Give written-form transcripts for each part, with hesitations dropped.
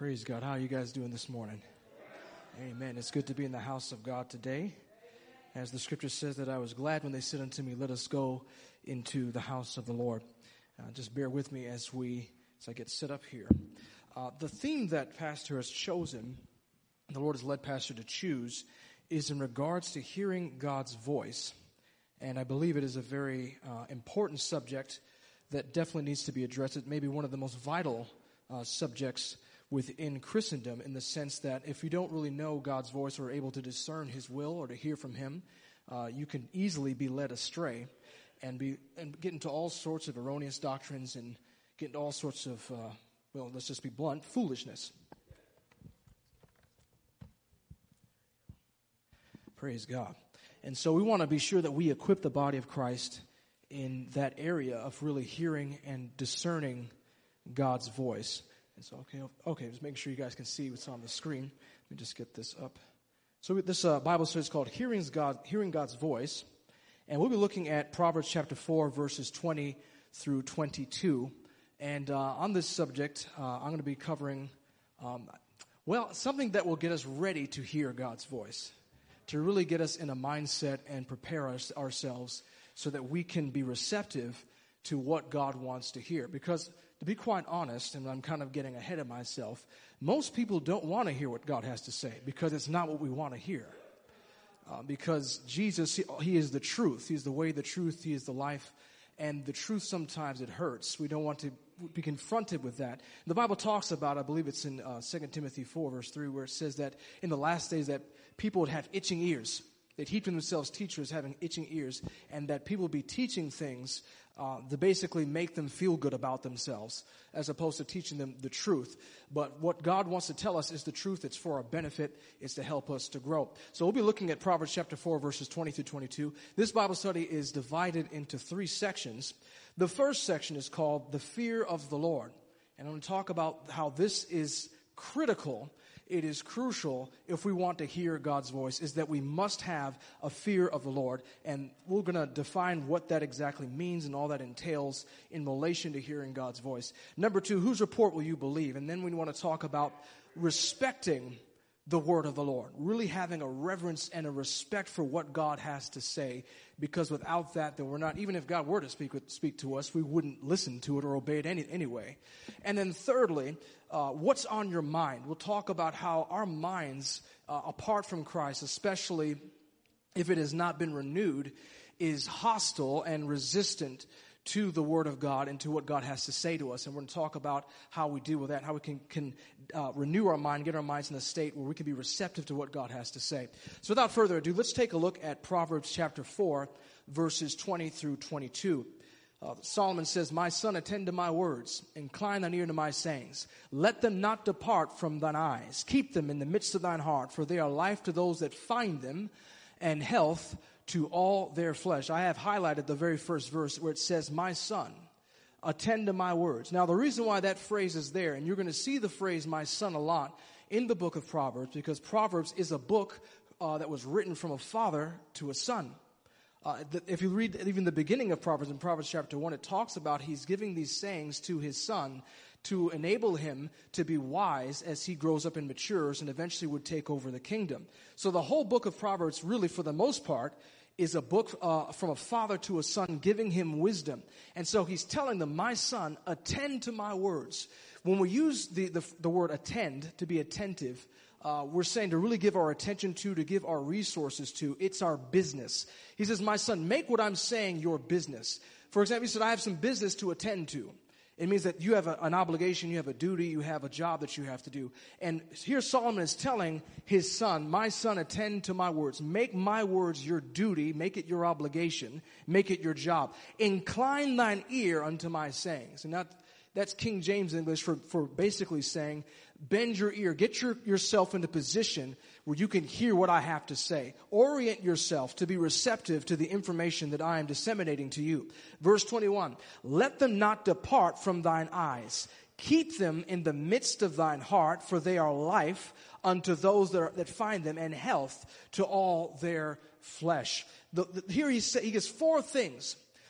Praise God. How are you guys doing this morning? Amen. It's good to be in the house of God today. As the scripture says that I was glad when they said unto me, let us go into the house of the Lord. Just bear with me as I get set up here. The theme that Pastor has chosen, the Lord has led Pastor to choose, is in regards to hearing God's voice. And I believe it is a very important subject that definitely needs to be addressed. It may be one of the most vital subjects within Christendom, in the sense that if you don't really know God's voice or are able to discern His will or to hear from Him, you can easily be led astray and get into all sorts of erroneous doctrines and get into all sorts of, let's just be blunt, foolishness. Praise God. And so we want to be sure that we equip the body of Christ in that area of really hearing and discerning God's voice. And so, okay, just making sure you guys can see what's on the screen. Let me just get this up. So this Bible study is called Hearing God's Voice. And we'll be looking at Proverbs chapter 4, verses 20 through 22. And on this subject, I'm going to be covering, something that will get us ready to hear God's voice, to really get us in a mindset and prepare ourselves so that we can be receptive to what God wants to hear. Because to be quite honest, and I'm kind of getting ahead of myself, most people don't want to hear what God has to say because it's not what we want to hear. Because Jesus, He is the truth. He's the way, the truth. He is the life. And the truth, sometimes it hurts. We don't want to be confronted with that. The Bible talks about, I believe it's in 2 Timothy 4, verse 3, where it says that in the last days that people would have itching ears. They'd heap to themselves teachers having itching ears, and that people would be teaching things to basically make them feel good about themselves, as opposed to teaching them the truth. But what God wants to tell us is the truth. It's for our benefit. It's to help us to grow. So we'll be looking at Proverbs chapter 4, verses 20 through 22. This Bible study is divided into 3 sections. The first section is called the fear of the Lord. And I'm going to talk about how this is critical. It is crucial if we want to hear God's voice, is that we must have a fear of the Lord. And we're going to define what that exactly means and all that entails in relation to hearing God's voice. Number 2, whose report will you believe? And then we want to talk about respecting the word of the Lord, really having a reverence and a respect for what God has to say, because without that, then we're not, even if God were to speak to us, we wouldn't listen to it or obey it anyway. And then thirdly, what's on your mind? We'll talk about how our minds, apart from Christ, especially if it has not been renewed, is hostile and resistant to the Word of God and to what God has to say to us. And we're going to talk about how we deal with that, how we can renew our mind, get our minds in a state where we can be receptive to what God has to say. So without further ado, let's take a look at Proverbs chapter 4, verses 20 through 22. Solomon says, My son, attend to my words, incline thine ear to my sayings. Let them not depart from thine eyes. Keep them in the midst of thine heart, for they are life to those that find them, and health to all their flesh. I have highlighted the very first verse where it says, My son, attend to my words. Now, the reason why that phrase is there, and you're going to see the phrase my son a lot in the book of Proverbs, because Proverbs is a book that was written from a father to a son. If you read even the beginning of Proverbs, in Proverbs chapter 1, it talks about he's giving these sayings to his son to enable him to be wise as he grows up and matures and eventually would take over the kingdom. So the whole book of Proverbs, really for the most part, is a book from a father to a son, giving him wisdom. And so he's telling them, my son, attend to my words. When we use the word attend, to be attentive, we're saying to really give our attention to give our resources to. It's our business. He says, my son, make what I'm saying your business. For example, he said, I have some business to attend to. It means that you have an obligation, you have a duty, you have a job that you have to do. And here Solomon is telling his son, my son, attend to my words. Make my words your duty, make it your obligation, make it your job. Incline thine ear unto my sayings. And that's King James English for basically saying, bend your ear, get yourself into position where you can hear what I have to say. Orient yourself to be receptive to the information that I am disseminating to you. Verse 21, let them not depart from thine eyes. Keep them in the midst of thine heart, for they are life unto those that find them, and health to all their flesh. Here he gives 4 things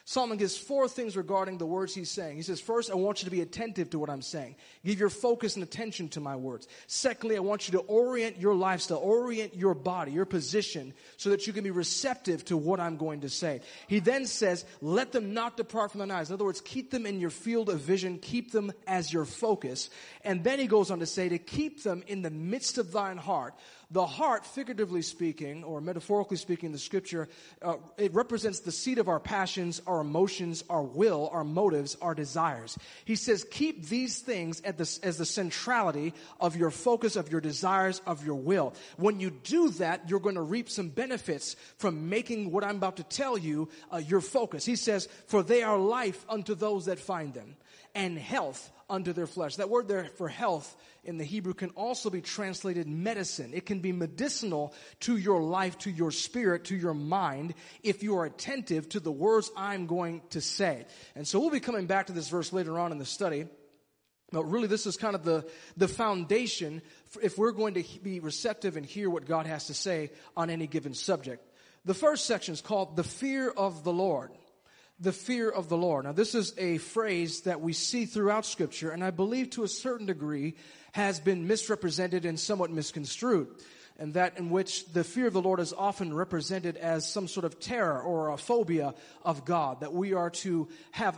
Solomon gives 4 things regarding the words he's saying. He says, first, I want you to be attentive to what I'm saying. Give your focus and attention to my words. Secondly, I want you to orient your lifestyle, orient your body, your position, so that you can be receptive to what I'm going to say. He then says, let them not depart from thine eyes. In other words, keep them in your field of vision, keep them as your focus. And then he goes on to say, to keep them in the midst of thine heart. The heart, figuratively speaking, or metaphorically speaking in the scripture, it represents the seat of our passions, our emotions, our will, our motives, our desires. He says, keep these things as the centrality of your focus, of your desires, of your will. When you do that, you're going to reap some benefits from making what I'm about to tell you your focus. He says, for they are life unto those that find them, and health unto their flesh. That word there for health in the Hebrew can also be translated medicine. It can be medicinal to your life, to your spirit, to your mind, if you are attentive to the words I'm going to say. And so we'll be coming back to this verse later on in the study. But really, this is kind of the foundation if we're going to be receptive and hear what God has to say on any given subject. The first section is called the fear of the Lord. The fear of the Lord. Now, this is a phrase that we see throughout Scripture, and I believe to a certain degree has been misrepresented and somewhat misconstrued, and that in which the fear of the Lord is often represented as some sort of terror or a phobia of God, that we are to have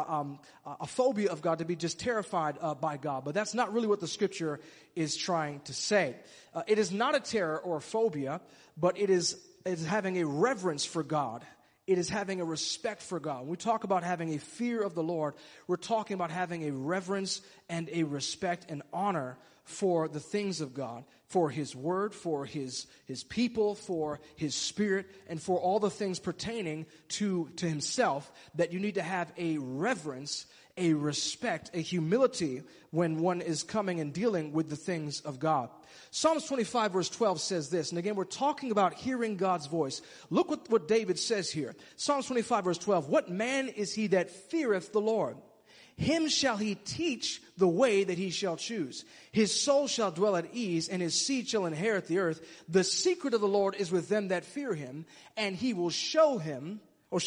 a phobia of God, to be just terrified by God. But that's not really what the Scripture is trying to say. It is not a terror or a phobia, but it is having a reverence for God. It is having a respect for God. When we talk about having a fear of the Lord, we're talking about having a reverence and a respect and honor for the things of God, for His Word, for His people, for His Spirit, and for all the things pertaining to Himself, that you need to have a reverence, a respect, a humility when one is coming and dealing with the things of God. Psalms 25 verse 12 says this, and again we're talking about hearing God's voice. Look what David says here. Psalms 25 verse 12, what man is he that feareth the Lord? Him shall he teach the way that he shall choose. His soul shall dwell at ease, and his seed shall inherit the earth. The secret of the Lord is with them that fear him, and he will show them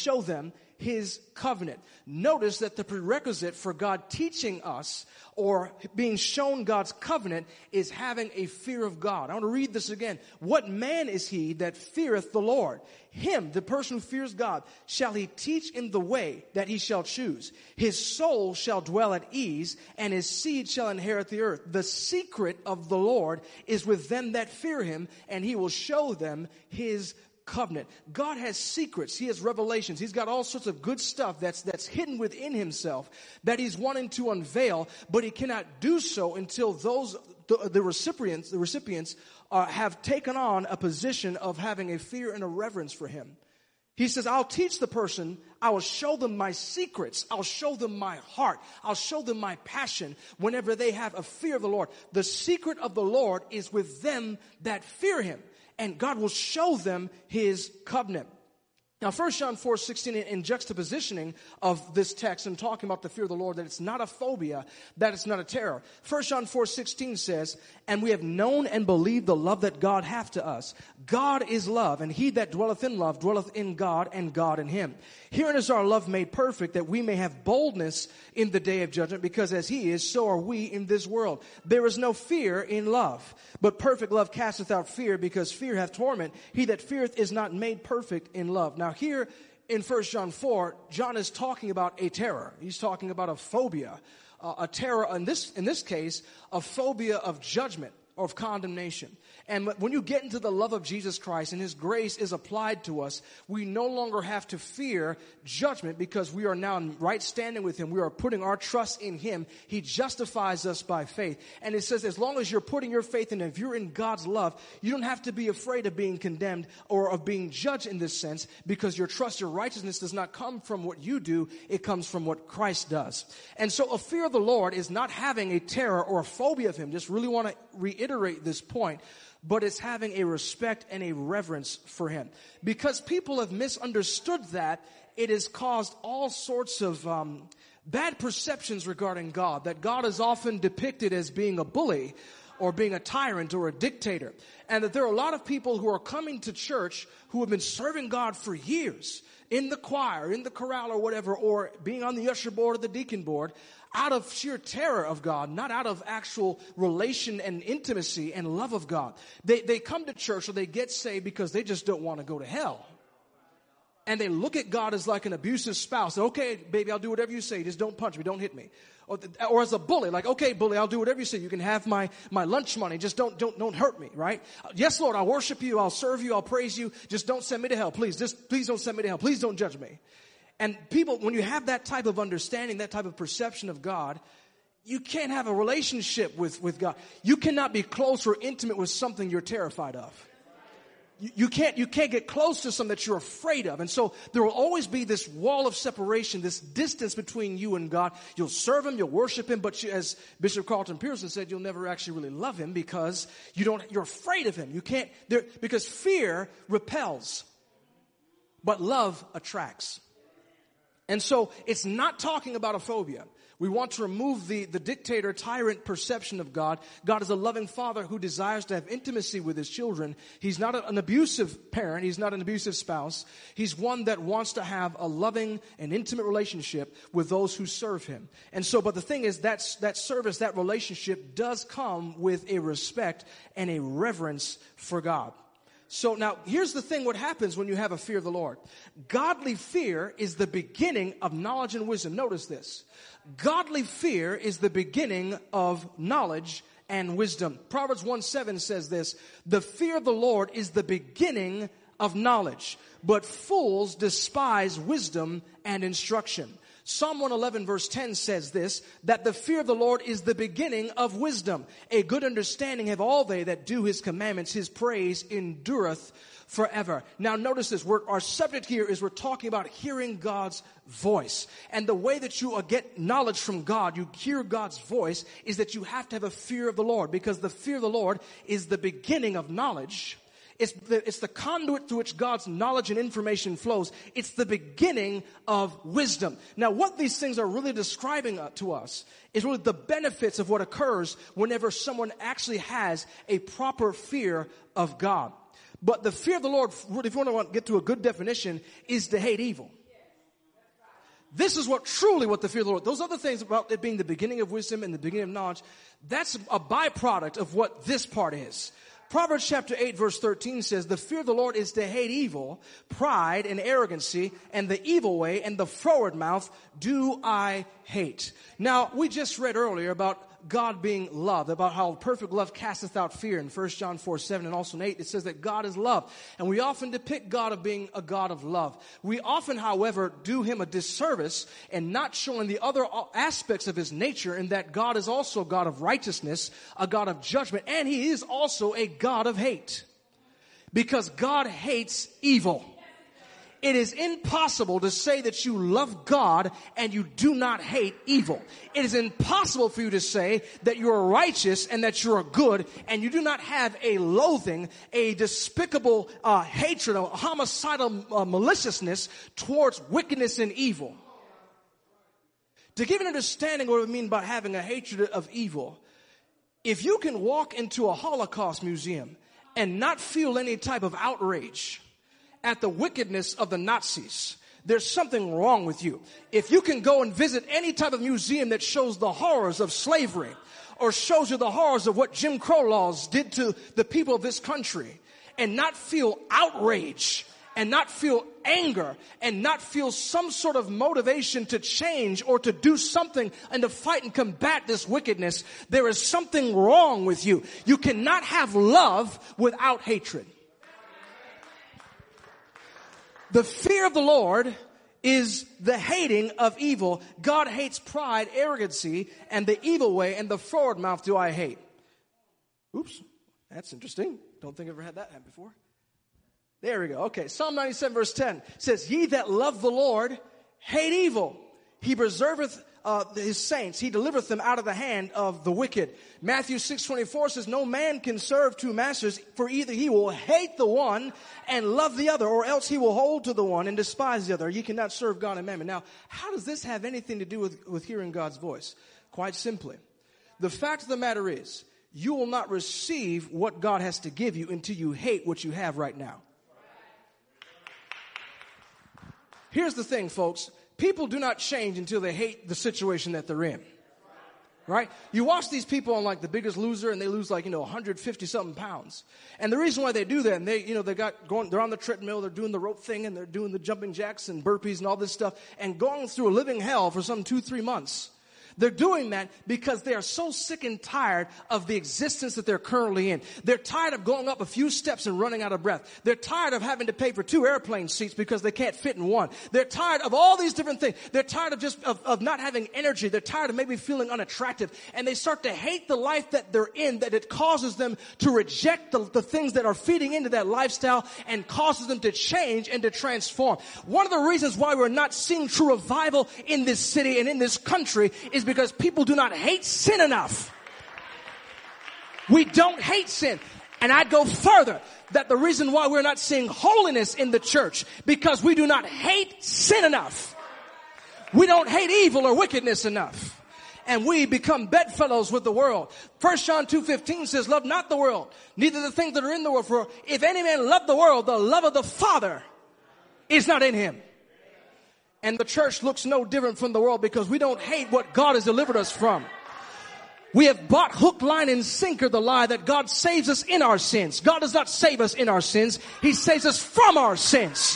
His covenant. Notice that the prerequisite for God teaching us or being shown God's covenant is having a fear of God. I want to read this again. What man is he that feareth the Lord? Him, the person who fears God, shall he teach in the way that he shall choose. His soul shall dwell at ease, and his seed shall inherit the earth. The secret of the Lord is with them that fear him, and he will show them his covenant. God has secrets. He has revelations. He's got all sorts of good stuff that's hidden within himself that he's wanting to unveil, but he cannot do so until the recipients have taken on a position of having a fear and a reverence for him. He says, I'll teach the person, I will show them my secrets, I'll show them my heart, I'll show them my passion whenever they have a fear of the Lord. The secret of the Lord is with them that fear him, and God will show them his covenant. Now, 1 John 4:16, in juxtapositioning of this text and talking about the fear of the Lord, that it's not a phobia, that it's not a terror. 1 John 4:16 says, and we have known and believed the love that God hath to us. God is love, and he that dwelleth in love dwelleth in God, and God in him. Herein is our love made perfect, that we may have boldness in the day of judgment, because as he is, so are we in this world. There is no fear in love, but perfect love casteth out fear, because fear hath torment. He that feareth is not made perfect in love. Now here in 1 John 4, John is talking about a terror. He's talking about a phobia, a terror, in this case, a phobia of judgment or of condemnation. And when you get into the love of Jesus Christ and his grace is applied to us, we no longer have to fear judgment, because we are now in right standing with him. We are putting our trust in him. He justifies us by faith. And it says, as long as you're putting your faith in him, if you're in God's love, you don't have to be afraid of being condemned or of being judged in this sense, because your trust, your righteousness does not come from what you do. It comes from what Christ does. And so a fear of the Lord is not having a terror or a phobia of him. Just really want to reiterate this point. But it's having a respect and a reverence for him. Because people have misunderstood that, it has caused all sorts of bad perceptions regarding God. That God is often depicted as being a bully, or being a tyrant or a dictator. And that there are a lot of people who are coming to church who have been serving God for years in the choir, in the chorale or whatever, or being on the usher board or the deacon board, out of sheer terror of God, not out of actual relation and intimacy and love of God. They come to church or they get saved because they just don't want to go to hell. And they look at God as like an abusive spouse. Okay, baby, I'll do whatever you say. Just don't punch me. Don't hit me. Or as a bully, like, okay, bully, I'll do whatever you say. You can have my lunch money. Just don't hurt me, right? Yes, Lord, I'll worship you. I'll serve you. I'll praise you. Just don't send me to hell. Please don't send me to hell. Please don't judge me. And people, when you have that type of understanding, that type of perception of God, you can't have a relationship with God. You cannot be close or intimate with something you're terrified of. You can't get close to something that you're afraid of. And so there will always be this wall of separation, this distance between you and God. You'll serve him, you'll worship him, but as Bishop Carlton Pearson said, you'll never actually really love him because you're afraid of him. You can't, because fear repels, but love attracts. And so it's not talking about a phobia. We want to remove the dictator, tyrant perception of God. God is a loving father who desires to have intimacy with his children. He's not an abusive parent. He's not an abusive spouse. He's one that wants to have a loving and intimate relationship with those who serve him. And so, but the thing is, that service, that relationship does come with a respect and a reverence for God. So now, here's the thing, what happens when you have a fear of the Lord. Godly fear is the beginning of knowledge and wisdom. Notice this. Godly fear is the beginning of knowledge and wisdom. Proverbs 1:7 says this, the fear of the Lord is the beginning of knowledge, but fools despise wisdom and instruction. Psalm 111 verse 10 says this, that the fear of the Lord is the beginning of wisdom. A good understanding have all they that do his commandments. His praise endureth forever. Now notice this, our subject here is we're talking about hearing God's voice. And the way that you get knowledge from God, you hear God's voice, is that you have to have a fear of the Lord, because the fear of the Lord is the beginning of knowledge. It's the conduit through which God's knowledge and information flows. It's the beginning of wisdom. Now, what these things are really describing to us is really the benefits of what occurs whenever someone actually has a proper fear of God. But the fear of the Lord, if you want to get to a good definition, is to hate evil. This is what the fear of the Lord. Those other things about it being the beginning of wisdom and the beginning of knowledge, that's a byproduct of what this part is. Proverbs chapter 8 verse 13 says, the fear of the Lord is to hate evil, pride and arrogancy, and the evil way and the froward mouth do I hate. Now, we just read earlier about God being love, about how perfect love casteth out fear in 1 John 4:7 and also in 8. It says that God is love. And we often depict God of being a God of love. We often, however, do him a disservice in not showing the other aspects of his nature, in that God is also a God of righteousness, a God of judgment, and he is also a God of hate. Because God hates evil. It is impossible to say that you love God and you do not hate evil. It is impossible for you to say that you are righteous and that you are good and you do not have a loathing, a despicable hatred, a homicidal maliciousness towards wickedness and evil. To give an understanding of what we mean by having a hatred of evil, if you can walk into a Holocaust museum and not feel any type of outrage at the wickedness of the Nazis, there's something wrong with you. If you can go and visit any type of museum that shows the horrors of slavery or shows you the horrors of what Jim Crow laws did to the people of this country and not feel outrage and not feel anger and not feel some sort of motivation to change or to do something and to fight and combat this wickedness, there is something wrong with you. You cannot have love without hatred. The fear of the Lord is the hating of evil. God hates pride, arrogancy, and the evil way, and the froward mouth do I hate. Oops, that's interesting. Don't think I've ever had that happen before. There we go. Okay, Psalm 97 verse 10 says, ye that love the Lord hate evil. He preserveth his saints. He delivereth them out of the hand of the wicked. Matthew 6:24 says, no man can serve two masters, for either he will hate the one and love the other, or else he will hold to the one and despise the other. Ye cannot serve God and mammon. Now, how does this have anything to do with hearing God's voice? Quite simply, the fact of the matter is, you will not receive what God has to give you until you hate what you have right now. Here's the thing, folks. People do not change until they hate the situation that they're in. Right? You watch these people on like The Biggest Loser and they lose like, 150 something pounds. And the reason why they do that, and they're on the treadmill, they're doing the rope thing and they're doing the jumping jacks and burpees and all this stuff and going through a living hell for some 2-3 months. They're doing that because they are so sick and tired of the existence that they're currently in. They're tired of going up a few steps and running out of breath. They're tired of having to pay for 2 airplane seats because they can't fit in one. They're tired of all these different things. They're tired of not having energy. They're tired of maybe feeling unattractive. And they start to hate the life that they're in, that it causes them to reject the things that are feeding into that lifestyle and causes them to change and to transform. One of the reasons why we're not seeing true revival in this city and in this country is because people do not hate sin enough. We don't hate sin. And I'd go further, that the reason why we're not seeing holiness in the church, because we do not hate sin enough. We don't hate evil or wickedness enough. And we become bedfellows with the world. 1 John 2:15 says, love not the world, neither the things that are in the world. For if any man love the world, the love of the Father is not in him. And the church looks no different from the world because we don't hate what God has delivered us from. We have bought hook, line, and sinker the lie that God saves us in our sins. God does not save us in our sins. He saves us from our sins.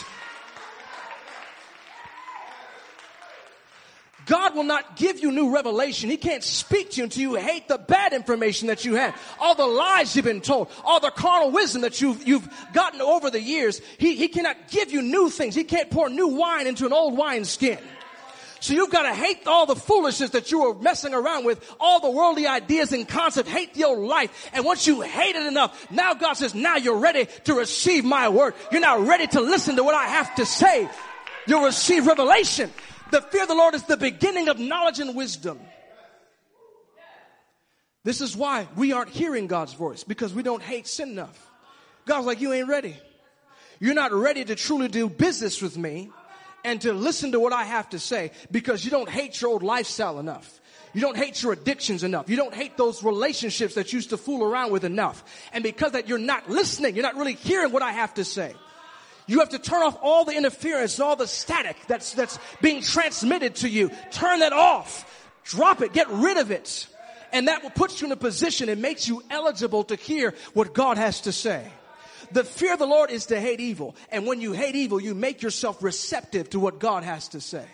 God will not give you new revelation. He can't speak to you until you hate the bad information that you had. All the lies you've been told. All the carnal wisdom that you've gotten over the years. He cannot give you new things. He can't pour new wine into an old wineskin. So you've got to hate all the foolishness that you were messing around with. All the worldly ideas and concepts. Hate the old life. And once you hate it enough, now God says, now you're ready to receive my word. You're now ready to listen to what I have to say. You'll receive revelation. The fear of the Lord is the beginning of knowledge and wisdom. This is why we aren't hearing God's voice, because we don't hate sin enough. God's like, you ain't ready. You're not ready to truly do business with me and to listen to what I have to say, because you don't hate your old lifestyle enough. You don't hate your addictions enough. You don't hate those relationships that you used to fool around with enough. And because that you're not listening, you're not really hearing what I have to say. You have to turn off all the interference and all the static that's being transmitted to you. Turn that off. Drop it. Get rid of it. And that will put you in a position and makes you eligible to hear what God has to say. The fear of the Lord is to hate evil. And when you hate evil, you make yourself receptive to what God has to say.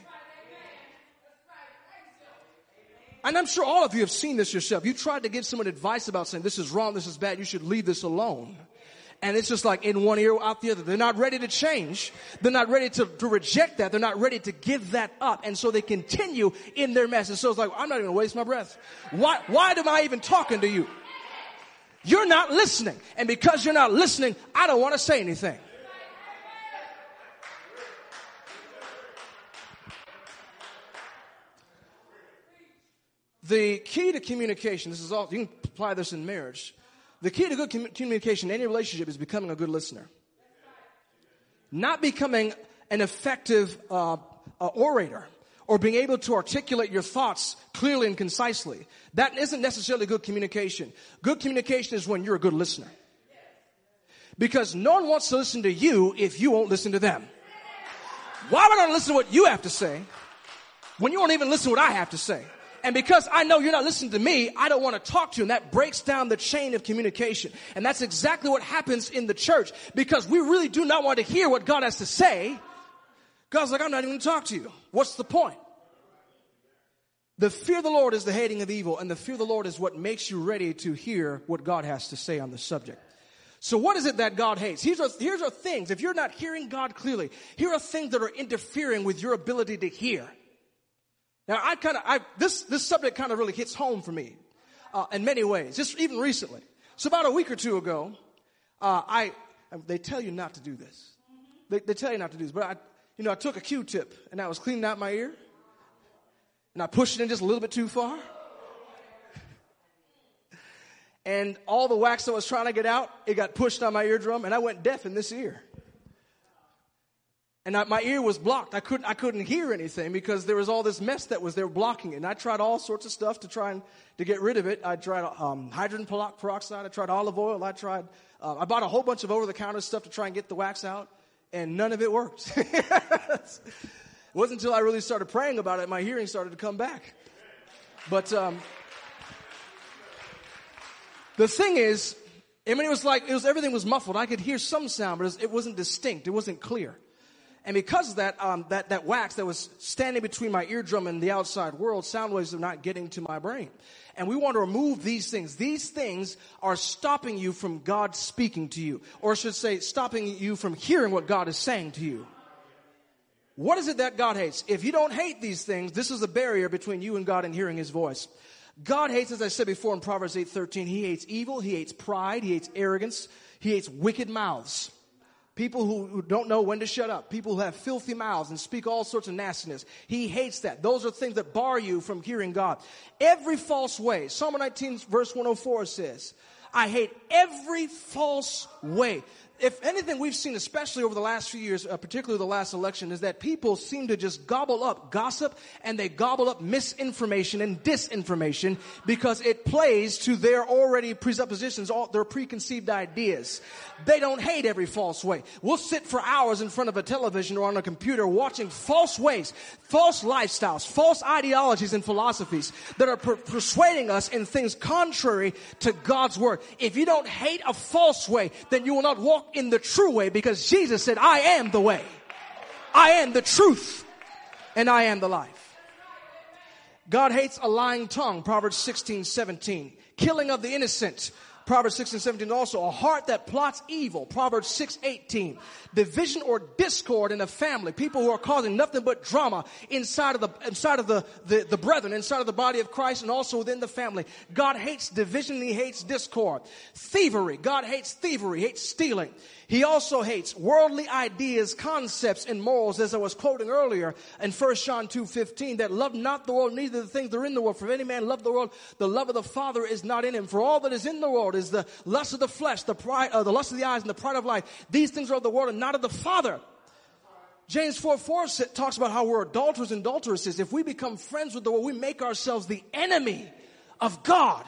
And I'm sure all of you have seen this yourself. You tried to give someone advice about saying, this is wrong, this is bad, you should leave this alone. And it's just like in one ear, out the other. They're not ready to change. They're not ready to reject that. They're not ready to give that up. And so they continue in their mess. And so it's like, I'm not even going to waste my breath. Why am I even talking to you? You're not listening. And because you're not listening, I don't want to say anything. The key to communication, this is all, you can apply this in marriage. The key to good communication in any relationship is becoming a good listener. Not becoming an effective orator or being able to articulate your thoughts clearly and concisely. That isn't necessarily good communication. Good communication is when you're a good listener. Because no one wants to listen to you if you won't listen to them. Why am I going to listen to what you have to say when you won't even listen to what I have to say? And because I know you're not listening to me, I don't want to talk to you. And that breaks down the chain of communication. And that's exactly what happens in the church. Because we really do not want to hear what God has to say. God's like, I'm not even going to talk to you. What's the point? The fear of the Lord is the hating of evil. And the fear of the Lord is what makes you ready to hear what God has to say on the subject. So what is it that God hates? Here's are things. If you're not hearing God clearly, here are things that are interfering with your ability to hear. Now, this subject kind of really hits home for me in many ways, just even recently. So about a week or two ago, they tell you not to do this. They tell you not to do this, but I took a Q-tip and I was cleaning out my ear, and I pushed it in just a little bit too far, and all the wax that was trying to get out, it got pushed on my eardrum, and I went deaf in this ear. And my ear was blocked. I couldn't hear anything because there was all this mess that was there blocking it. And I tried all sorts of stuff to get rid of it. I tried hydrogen peroxide. I tried olive oil. I bought a whole bunch of over-the-counter stuff to try and get the wax out. And none of it worked. It wasn't until I really started praying about it, my hearing started to come back. But the thing is, I mean, everything was muffled. I could hear some sound, but it wasn't distinct. It wasn't clear. And because of that, that wax that was standing between my eardrum and the outside world, sound waves are not getting to my brain. And we want to remove these things. These things are stopping you from God speaking to you. Or I should say, stopping you from hearing what God is saying to you. What is it that God hates? If you don't hate these things, this is a barrier between you and God and hearing His voice. God hates, as I said before in Proverbs 8:13, He hates evil, He hates pride, He hates arrogance, He hates wicked mouths. People who don't know when to shut up. People who have filthy mouths and speak all sorts of nastiness. He hates that. Those are things that bar you from hearing God. Every false way. Psalm 19 verse 104 says, I hate every false way. If anything we've seen, especially over the last few years, particularly the last election, is that people seem to just gobble up gossip and they gobble up misinformation and disinformation because it plays to their already presuppositions, their preconceived ideas. They don't hate every false way. We'll sit for hours in front of a television or on a computer watching false ways, false lifestyles, false ideologies and philosophies that are persuading us in things contrary to God's word. If you don't hate a false way, then you will not walk in the true way, because Jesus said, I am the way, I am the truth, and I am the life. God hates a lying tongue, Proverbs 16:17. Killing of the innocent, Proverbs 16:17. Also, a heart that plots evil, Proverbs 6:18. Division or discord in a family, people who are causing nothing but drama inside of the brethren, inside of the body of Christ, and also within the family. God hates division and He hates discord. Thievery, God hates thievery, hates stealing. He also hates worldly ideas, concepts, and morals, as I was quoting earlier in 1 John 2:15, that love not the world, neither the things that are in the world. For if any man love the world, the love of the Father is not in him. For all that is in the world is the lust of the flesh, the lust of the eyes, and the pride of life. These things are of the world and not of the Father. James 4:4 talks about how we're adulterers and adulteresses. If we become friends with the world, we make ourselves the enemy of God.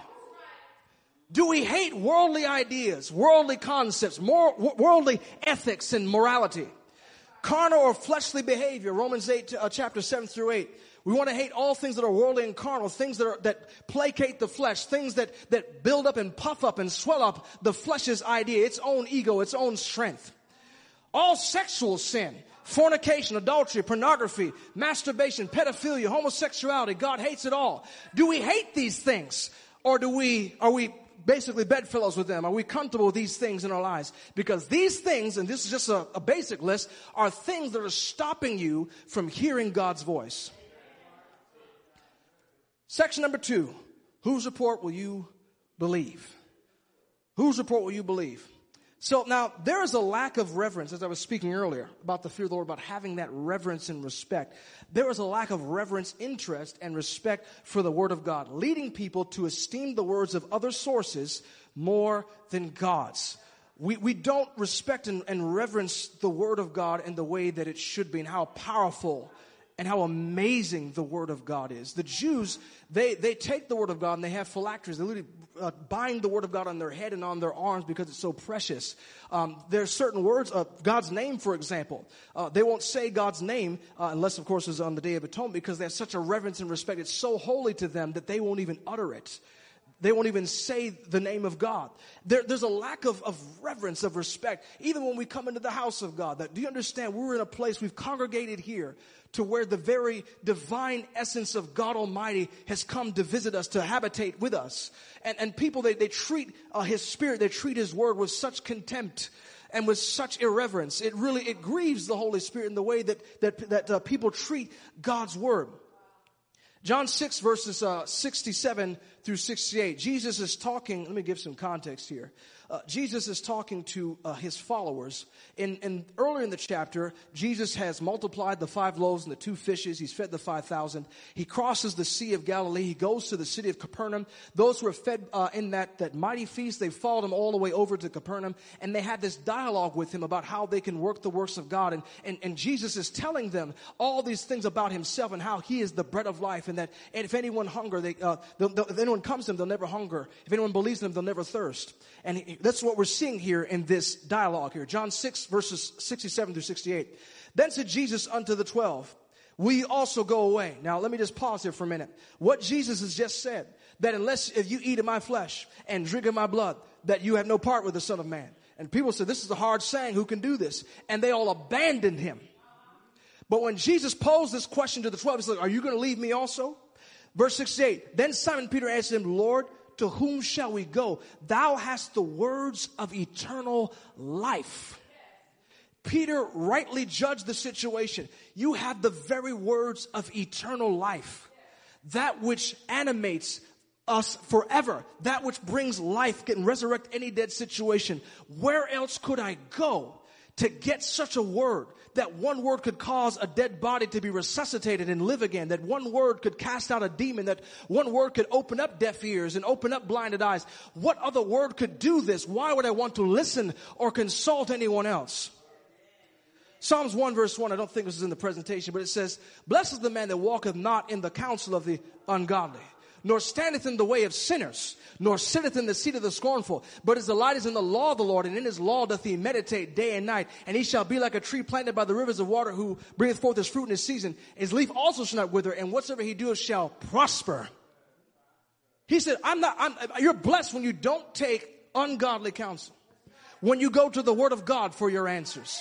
Do we hate worldly ideas, worldly concepts, worldly ethics and morality? Carnal or fleshly behavior, Romans 8, chapter 7 through 8. We want to hate all things that are worldly and carnal, things that placate the flesh, things that build up and puff up and swell up the flesh's idea, its own ego, its own strength. All sexual sin, fornication, adultery, pornography, masturbation, pedophilia, homosexuality, God hates it all. Do we hate these things? Or are we basically bedfellows with them? Are we comfortable with these things in our lives? Because these things, and this is just a basic list, are things that are stopping you from hearing God's voice. Section number 2, whose report will you believe? Whose report will you believe? So now, there is a lack of reverence, as I was speaking earlier, about the fear of the Lord, about having that reverence and respect. There is a lack of reverence, interest, and respect for the Word of God, leading people to esteem the words of other sources more than God's. We don't respect and reverence the Word of God in the way that it should be, and how powerful and how amazing the Word of God is. The Jews, they take the Word of God and they have phylacteries. They literally bind the Word of God on their head and on their arms because it's so precious. There are certain words, God's name, for example. They won't say God's name unless, of course, it's on the Day of Atonement, because they have such a reverence and respect. It's so holy to them that they won't even utter it. They won't even say the name of God. There's a lack of reverence, of respect, even when we come into the house of God. Do you understand? We're in a place, we've congregated here to where the very divine essence of God Almighty has come to visit us, to habitate with us. And people, they treat His Spirit, they treat His Word with such contempt and with such irreverence. It grieves the Holy Spirit in the way that people treat God's Word. John 6 verses 67 through 68. Jesus is talking, let me give some context here. Jesus is talking to his followers. Earlier in the chapter, Jesus has multiplied the 5 loaves and the 2 fishes. He's fed the 5,000. He crosses the Sea of Galilee. He goes to the city of Capernaum. Those who were fed in that mighty feast, they followed him all the way over to Capernaum. And they had this dialogue with him about how they can work the works of God. And Jesus is telling them all these things about himself and how he is the bread of life. And if anyone if anyone comes to him, they'll never hunger. If anyone believes in him, they'll never thirst. And that's what we're seeing here in this dialogue here. John 6, verses 67 through 68. Then said Jesus unto the 12, will you also go away? Now, let me just pause here for a minute. What Jesus has just said, that if you eat of my flesh and drink of my blood, that you have no part with the Son of Man. And people say, this is a hard saying. Who can do this? And they all abandoned him. But when Jesus posed this question to the 12, he said, are you going to leave me also? Verse 68, then Simon Peter answered him, Lord, to whom shall we go? Thou hast the words of eternal life. Peter rightly judged the situation. You have the very words of eternal life. That which animates us forever. That which brings life, can resurrect any dead situation. Where else could I go to get such a word? That one word could cause a dead body to be resuscitated and live again. That one word could cast out a demon. That one word could open up deaf ears and open up blinded eyes. What other word could do this? Why would I want to listen or consult anyone else? Psalms 1 verse 1, I don't think this is in the presentation, but it says, blessed is the man that walketh not in the counsel of the ungodly, nor standeth in the way of sinners, nor sitteth in the seat of the scornful. But his delight is in the law of the Lord, and in his law doth he meditate day and night. And he shall be like a tree planted by the rivers of water, who bringeth forth his fruit in his season. His leaf also shall not wither, and whatsoever he doeth shall prosper. He said, you're blessed when you don't take ungodly counsel. When you go to the Word of God for your answers.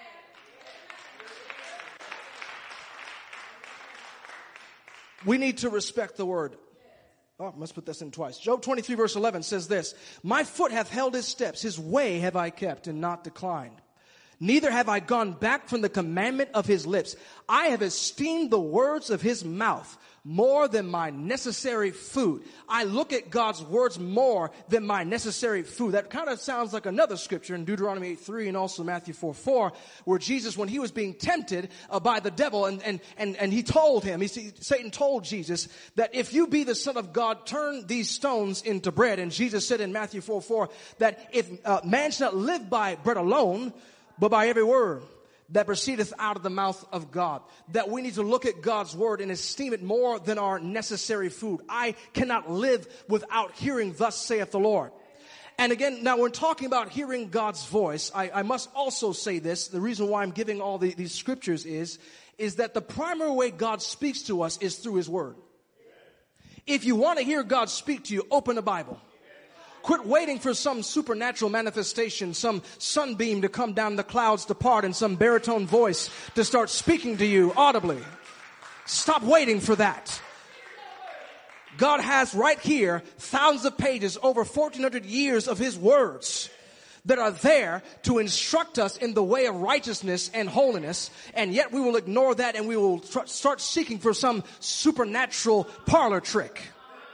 We need to respect the Word. Oh, I must put this in twice. Job 23 verse 11 says this, my foot hath held his steps, his way have I kept and not declined. Neither have I gone back from the commandment of his lips. I have esteemed the words of his mouth more than my necessary food. I look at God's words more than my necessary food. That kind of sounds like another scripture in Deuteronomy 8:3 and also Matthew 4:4, where Jesus, when he was being tempted by the devil, and he told him, Satan told Jesus that if you be the Son of God, turn these stones into bread. And Jesus said in Matthew 4:4 that if man shall not live by bread alone, but by every word that proceedeth out of the mouth of God. That we need to look at God's word and esteem it more than our necessary food. I cannot live without hearing thus saith the Lord. And again, now we're talking about hearing God's voice. I must also say this. The reason why I'm giving all these scriptures is that the primary way God speaks to us is through his word. If you want to hear God speak to you, open the Bible. Quit waiting for some supernatural manifestation, some sunbeam to come down, the clouds to part, and some baritone voice to start speaking to you audibly. Stop waiting for that. God has right here thousands of pages, over 1,400 years of his words that are there to instruct us in the way of righteousness and holiness, and yet we will ignore that and we will start seeking for some supernatural parlor trick.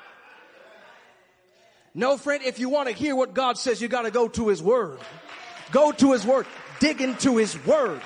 No, friend, if you want to hear what God says, you got to go to his word. Go to his word. Dig into his word.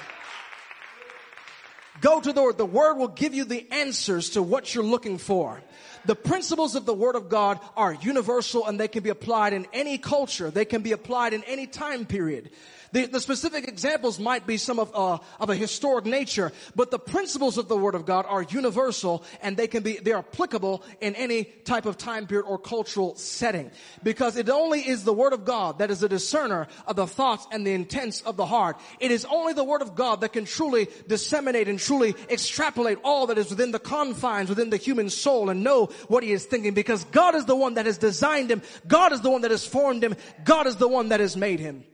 Go to the word. The word will give you the answers to what you're looking for. The principles of the word of God are universal, and they can be applied in any culture. They can be applied in any time period. The specific examples might be some of a historic nature, but the principles of the Word of God are universal, and they're applicable in any type of time period or cultural setting. Because it only is the Word of God that is a discerner of the thoughts and the intents of the heart. It is only the Word of God that can truly disseminate and truly extrapolate all that is within the confines, within the human soul, and know what he is thinking. Because God is the one that has designed him. God is the one that has formed him. God is the one that has made him.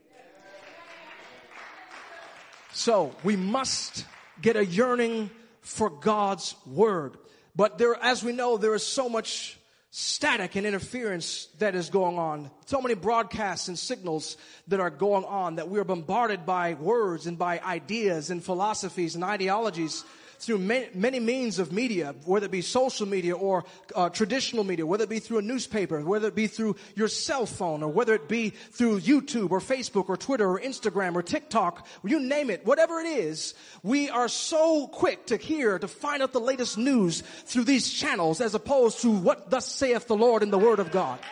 So we must get a yearning for God's word. But as we know, there is so much static and interference that is going on. So many broadcasts and signals that are going on, that we are bombarded by words and by ideas and philosophies and ideologies through many means of media, whether it be social media or traditional media, whether it be through a newspaper, whether it be through your cell phone, or whether it be through YouTube or Facebook or Twitter or Instagram or TikTok, you name it, whatever it is, we are so quick to find out the latest news through these channels as opposed to what thus saith the Lord in the Word of God.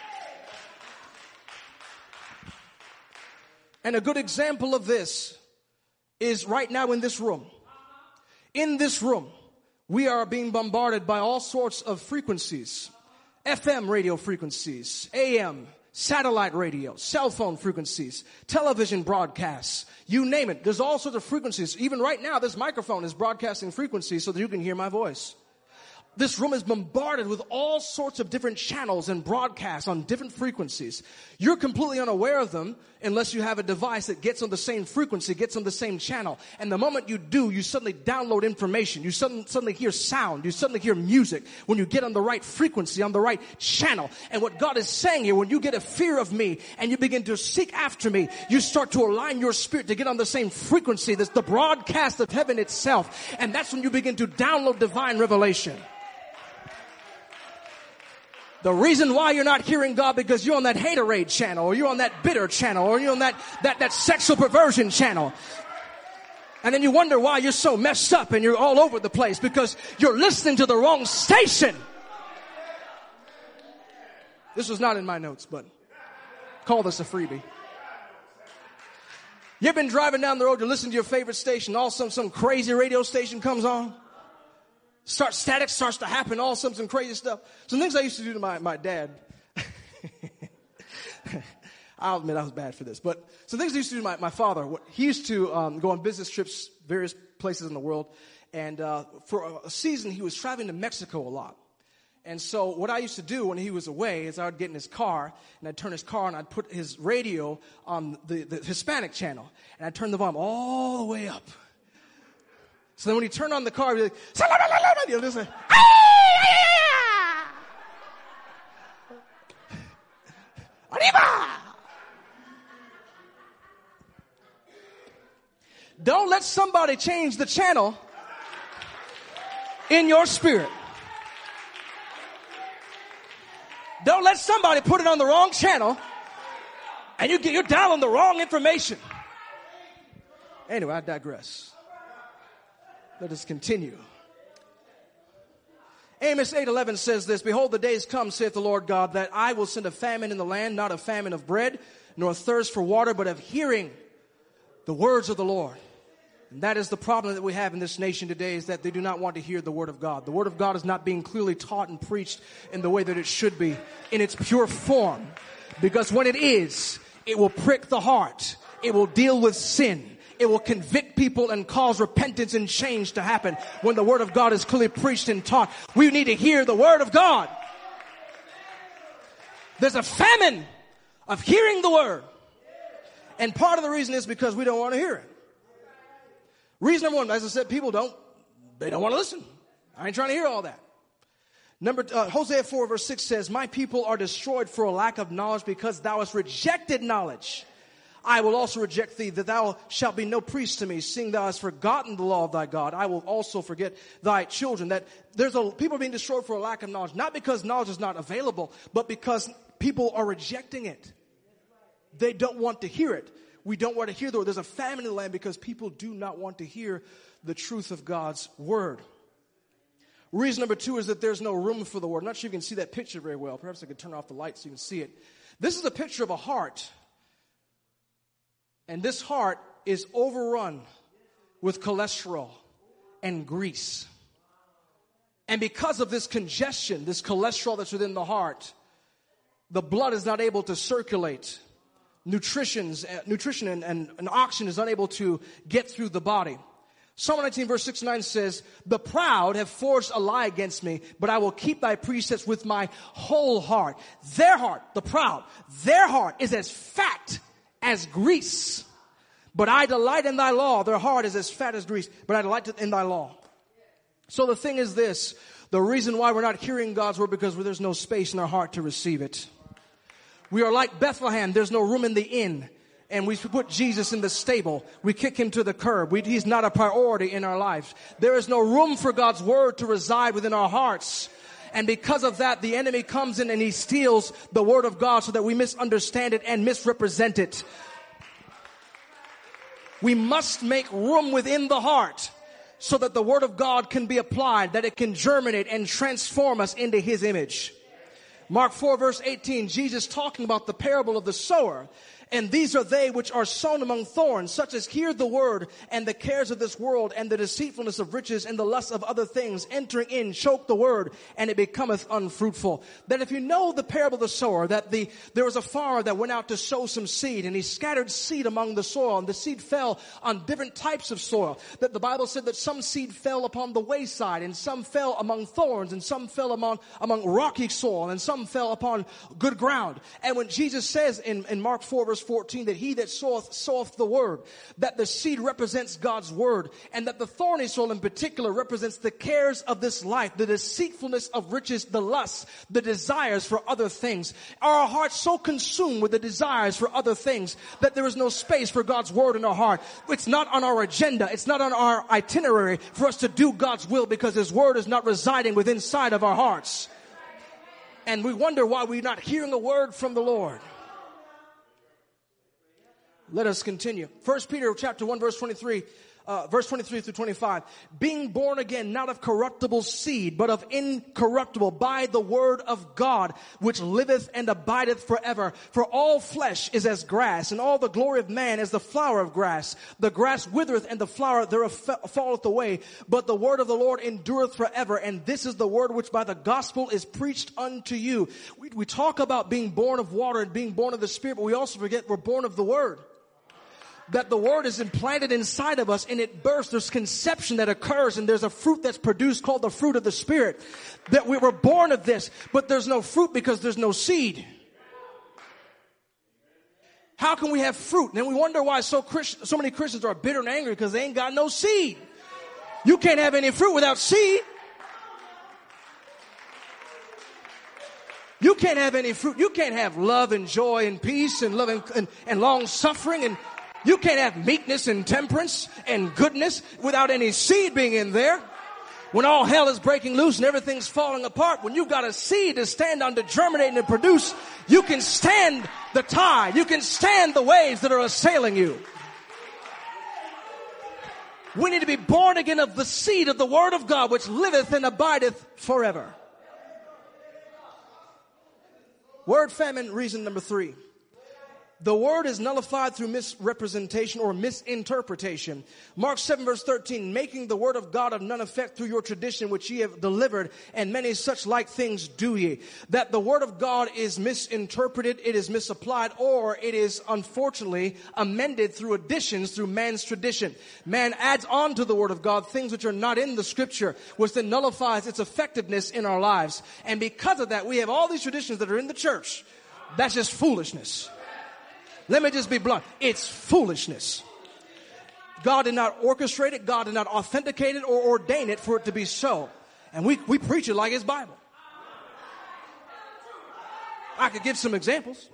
And a good example of this is right now in this room. In this room, we are being bombarded by all sorts of frequencies. FM radio frequencies, AM, satellite radio, cell phone frequencies, television broadcasts, you name it. There's all sorts of frequencies. Even right now, this microphone is broadcasting frequencies so that you can hear my voice. This room is bombarded with all sorts of different channels and broadcasts on different frequencies. You're completely unaware of them unless you have a device that gets on the same frequency, gets on the same channel. And the moment you do, you suddenly download information. You suddenly hear sound. You suddenly hear music when you get on the right frequency, on the right channel. And what God is saying here, when you get a fear of me and you begin to seek after me, you start to align your spirit to get on the same frequency. That's the broadcast of heaven itself. And that's when you begin to download divine revelation. The reason why you're not hearing God because you're on that haterade channel, or you're on that bitter channel, or you're on that sexual perversion channel. And then you wonder why you're so messed up and you're all over the place because you're listening to the wrong station. This was not in my notes, but call this a freebie. You've been driving down the road, you're listening to your favorite station, all of a sudden some crazy radio station comes on. Static starts to happen, all some crazy stuff. Some things I used to do to my dad. I'll admit I was bad for this. But some things I used to do to my father. He used to go on business trips, various places in the world. And for a season, he was traveling to Mexico a lot. And so what I used to do when he was away is I would get in his car, and I'd turn his car on, I'd put his radio on the Hispanic channel. And I'd turn the volume all the way up. So then when he turned on the car, he'd be like, you know, just like, Arriba! Don't let somebody change the channel in your spirit. Don't let somebody put it on the wrong channel and you're down on the wrong information. Anyway, I digress. Let us continue. Amos 8:11 says this, Behold, the days come, saith the Lord God, that I will send a famine in the land, not a famine of bread, nor a thirst for water, but of hearing the words of the Lord. And that is the problem that we have in this nation today, is that they do not want to hear the Word of God. The Word of God is not being clearly taught and preached in the way that it should be, in its pure form. Because when it is, it will prick the heart. It will deal with sin. It will convict people and cause repentance and change to happen when the Word of God is clearly preached and taught. We need to hear the Word of God. There's a famine of hearing the Word. And part of the reason is because we don't want to hear it. Reason number one, as I said, people don't want to listen. I ain't trying to hear all that. Hosea 4 verse 6 says, My people are destroyed for a lack of knowledge because thou hast rejected knowledge. I will also reject thee, that thou shalt be no priest to me, seeing thou hast forgotten the law of thy God. I will also forget thy children. That people are being destroyed for a lack of knowledge, not because knowledge is not available, but because people are rejecting it. They don't want to hear it. We don't want to hear the word. There's a famine in the land because people do not want to hear the truth of God's word. Reason number two is that there's no room for the word. I'm not sure you can see that picture very well. Perhaps I could turn off the light so you can see it. This is a picture of a heart. And this heart is overrun with cholesterol and grease. And because of this congestion, this cholesterol that's within the heart, the blood is not able to circulate. Nutrition and oxygen is unable to get through the body. Psalm 19 verse 6 and 9 says, The proud have forged a lie against me, but I will keep thy precepts with my whole heart. Their heart, the proud, their heart is as fat as grease. But I delight in thy law. Their heart is as fat as grease, but I delight in thy law. So the thing is this, the reason why we're not hearing God's word because there's no space in our heart to receive it. We are like Bethlehem. There's no room in the inn. and we put Jesus in the stable. We kick him to the curb. He's not a priority in our lives. There is no room for God's word to reside within our hearts. And because of that, the enemy comes in and he steals the word of God so that we misunderstand it and misrepresent it. We must make room within the heart so that the word of God can be applied, that it can germinate and transform us into his image. Mark 4 verse 18, Jesus talking about the parable of the sower. And these are they which are sown among thorns, such as hear the word, and the cares of this world, and the deceitfulness of riches, and the lust of other things, entering in, choke the word, and it becometh unfruitful. That if you know the parable of the sower, that there was a farmer that went out to sow some seed, and he scattered seed among the soil, and the seed fell on different types of soil. That the Bible said that some seed fell upon the wayside, and some fell among thorns, and some fell among rocky soil, and some fell upon good ground. And when Jesus says in Mark 4 verse 14 that he that soweth the word, that the seed represents God's word, and that the thorny soil in particular represents the cares of this life, the deceitfulness of riches, the lusts, the desires for other things. Are our hearts so consumed with the desires for other things that there is no space for God's word in our heart? It's not on our agenda. It's not on our itinerary for us to do God's will, because his word is not residing within inside of our hearts. And we wonder why we're not hearing a word from the Lord. Let us continue. 1 Peter chapter 1 verse 23 through 25. Being born again, not of corruptible seed, but of incorruptible, by the word of God, which liveth and abideth forever. For all flesh is as grass, and all the glory of man as the flower of grass. The grass withereth, and the flower thereof falleth away. But the word of the Lord endureth forever. And this is the word which by the gospel is preached unto you. We talk about being born of water and being born of the Spirit, but we also forget we're born of the word. That the word is implanted inside of us and it bursts. There's conception that occurs, and there's a fruit that's produced called the fruit of the Spirit. That we were born of this, but there's no fruit because there's no seed. How can we have fruit? And then we wonder why so many Christians are bitter and angry, because they ain't got no seed. You can't have any fruit without seed. You can't have any fruit. You can't have love and joy and peace and love and long suffering, and you can't have meekness and temperance and goodness without any seed being in there. When all hell is breaking loose and everything's falling apart, when you've got a seed to stand on to germinate and produce, you can stand the tide. You can stand the waves that are assailing you. We need to be born again of the seed of the word of God, which liveth and abideth forever. Word famine, reason number 3. The word is nullified through misrepresentation or misinterpretation. Mark 7 verse 13, making the word of God of none effect through your tradition which ye have delivered, and many such like things do ye. That the word of God is misinterpreted, it is misapplied, or it is unfortunately amended through additions through man's tradition. Man adds on to the word of God things which are not in the scripture, which then nullifies its effectiveness in our lives. And because of that, we have all these traditions that are in the church. That's just foolishness. Let me just be blunt. It's foolishness. God did not orchestrate it. God did not authenticate it or ordain it for it to be so. And we preach it like it's Bible. I could give some examples.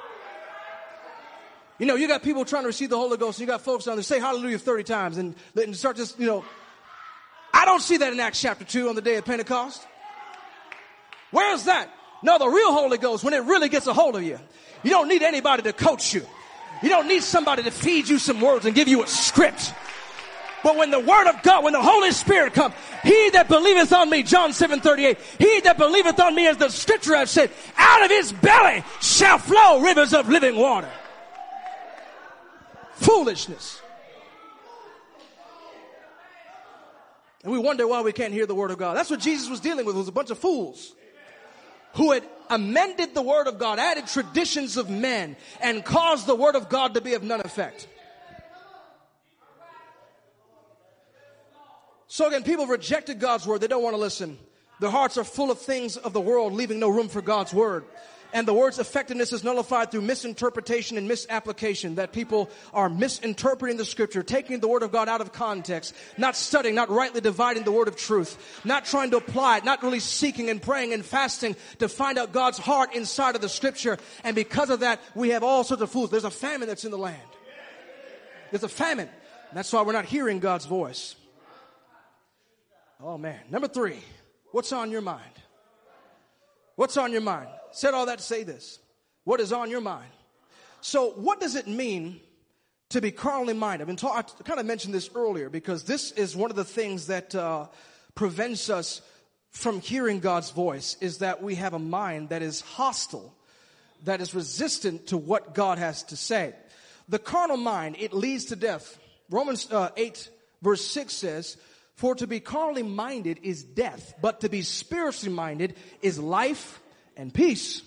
You know, you got people trying to receive the Holy Ghost, and you got folks down there say hallelujah 30 times and start just, I don't see that in Acts chapter 2 on the day of Pentecost. Where's that? No, the real Holy Ghost, when it really gets a hold of you. You don't need anybody to coach you. You don't need somebody to feed you some words and give you a script. But when the word of God, when the Holy Spirit comes, he that believeth on me, John 7:38, he that believeth on me, as the scripture hath said, out of his belly shall flow rivers of living water. Foolishness. And we wonder why we can't hear the word of God. That's what Jesus was dealing with, was a bunch of fools who had amended the word of God, added traditions of men, and caused the word of God to be of none effect. So again, people rejected God's word. They don't want to listen. Their hearts are full of things of the world, leaving no room for God's word. And the word's effectiveness is nullified through misinterpretation and misapplication, that people are misinterpreting the scripture, taking the word of God out of context, not studying, not rightly dividing the word of truth, not trying to apply it, not really seeking and praying and fasting to find out God's heart inside of the scripture. And because of that, we have all sorts of fools. There's a famine that's in the land. There's a famine. And that's why we're not hearing God's voice. Oh man. Number 3, what's on your mind? What's on your mind? Said all that to say this. What is on your mind? So what does it mean to be carnally minded? I kind of mentioned this earlier because this is one of the things that prevents us from hearing God's voice, is that we have a mind that is hostile, that is resistant to what God has to say. The carnal mind, it leads to death. Romans 8 verse 6 says, for to be carnally minded is death, but to be spiritually minded is life and peace.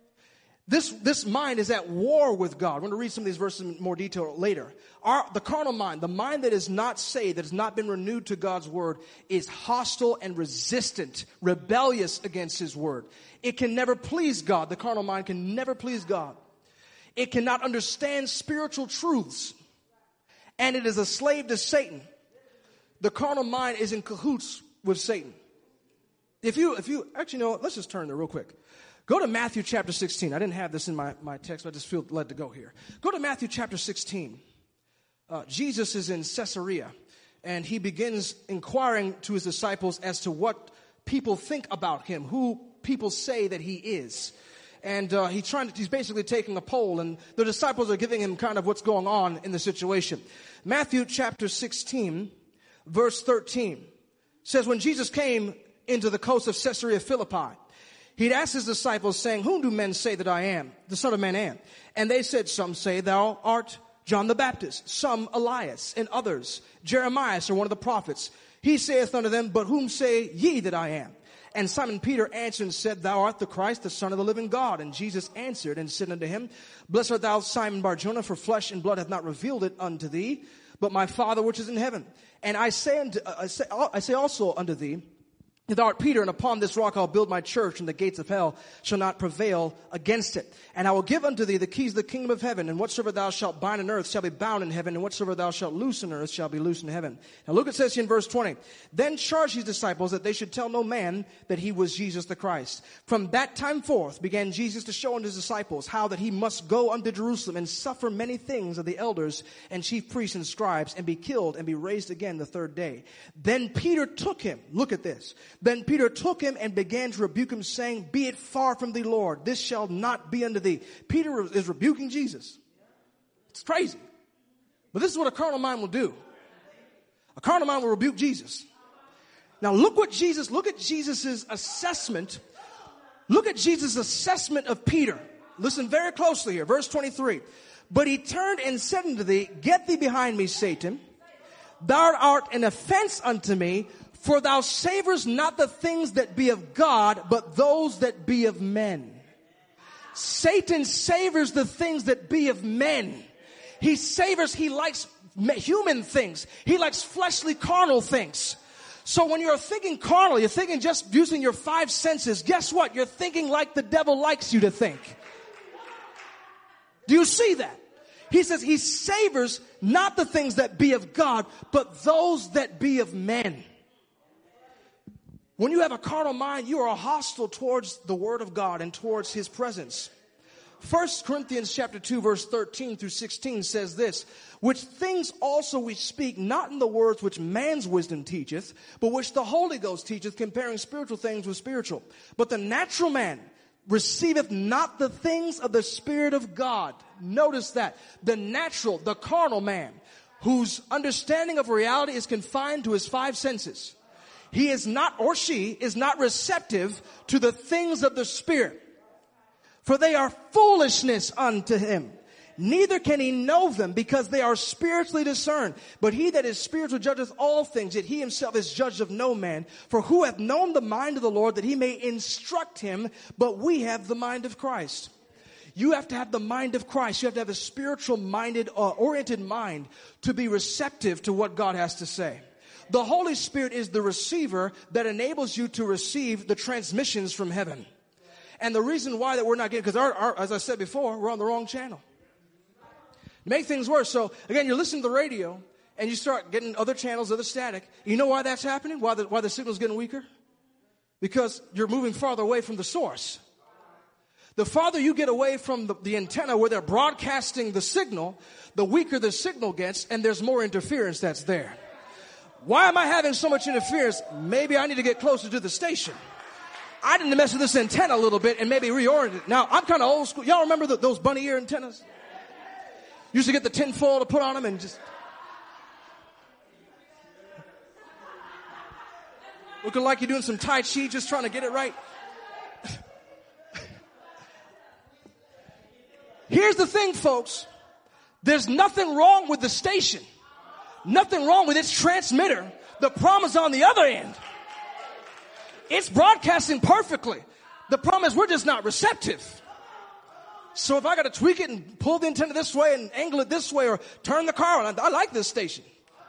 This mind is at war with God. We're going to read some of these verses in more detail later. The carnal mind, the mind that is not saved, that has not been renewed to God's word, is hostile and resistant, rebellious against his word. It can never please God. The carnal mind can never please God. It cannot understand spiritual truths. And it is a slave to Satan. The carnal mind is in cahoots with Satan. If you actually know, let's just turn there real quick. Go to Matthew chapter 16. I didn't have this in my text, but I just feel led to go here. Go to Matthew chapter 16. Jesus is in Caesarea, and he begins inquiring to his disciples as to what people think about him, who people say that he is. And he's basically taking a poll, and the disciples are giving him kind of what's going on in the situation. Matthew chapter 16, verse 13 says, when Jesus came into the coast of Caesarea Philippi, he'd asked his disciples, saying, whom do men say that I am, the Son of Man am? And they said, some say thou art John the Baptist, some Elias, and others Jeremiah, or one of the prophets. He saith unto them, but whom say ye that I am? And Simon Peter answered and said, thou art the Christ, the Son of the living God. And Jesus answered and said unto him, blessed art thou, Simon Bar-Jonah, for flesh and blood hath not revealed it unto thee, but my Father which is in heaven. And I say also unto thee, thou art Peter, and upon this rock I'll build my church, and the gates of hell shall not prevail against it. And I will give unto thee the keys of the kingdom of heaven, and whatsoever thou shalt bind on earth shall be bound in heaven, and whatsoever thou shalt loose on earth shall be loosed in heaven. Now look, it says here in verse 20, then charged his disciples that they should tell no man that he was Jesus the Christ. From that time forth began Jesus to show unto his disciples how that he must go unto Jerusalem and suffer many things of the elders and chief priests and scribes, and be killed and be raised again the third day. Then Peter took him, look at this, then Peter took him and began to rebuke him, saying, be it far from thee, Lord, this shall not be unto thee. Peter is rebuking Jesus. It's crazy. But this is what a carnal mind will do. A carnal mind will rebuke Jesus. Now look at Jesus' assessment. Look at Jesus' assessment of Peter. Listen very closely here. Verse 23. But he turned and said unto thee, get thee behind me, Satan. Thou art an offense unto me, for thou savorest not the things that be of God, but those that be of men. Satan savors the things that be of men. He likes human things. He likes fleshly, carnal things. So when you're thinking carnal, you're thinking just using your 5 senses. Guess what? You're thinking like the devil likes you to think. Do you see that? He says he savors not the things that be of God, but those that be of men. When you have a carnal mind, you are hostile towards the word of God and towards his presence. 1 Corinthians chapter 2 verse 13 through 16 says this, which things also we speak, not in the words which man's wisdom teacheth, but which the Holy Ghost teacheth, comparing spiritual things with spiritual. But the natural man receiveth not the things of the Spirit of God. Notice that. The carnal man, whose understanding of reality is confined to his 5 senses. He is not, or she is not receptive to the things of the Spirit. For they are foolishness unto him. Neither can he know them, because they are spiritually discerned. But he that is spiritual judgeth all things, yet he himself is judged of no man. For who hath known the mind of the Lord, that he may instruct him? But we have the mind of Christ. You have to have the mind of Christ. You have to have a spiritual minded, oriented mind to be receptive to what God has to say. The Holy Spirit is the receiver that enables you to receive the transmissions from heaven. And the reason why that we're not getting, because as I said before, we're on the wrong channel. Make things worse. So again, you're listening to the radio and you start getting other channels, other static. You know why that's happening? Why the signal's getting weaker? Because you're moving farther away from the source. The farther you get away from the antenna where they're broadcasting the signal, the weaker the signal gets, and there's more interference that's there. Why am I having so much interference? Maybe I need to get closer to the station. I need to mess with this antenna a little bit and maybe reorient it. Now, I'm kind of old school. Y'all remember those bunny ear antennas? Used to get the tin foil to put on them and just looking like you're doing some Tai Chi, just trying to get it right. Here's the thing, folks. There's nothing wrong with the station. Nothing wrong with its transmitter. The problem is on the other end. It's broadcasting perfectly. The problem is we're just not receptive. So if I got to tweak it and pull the antenna this way and angle it this way or turn the car on, I like this station.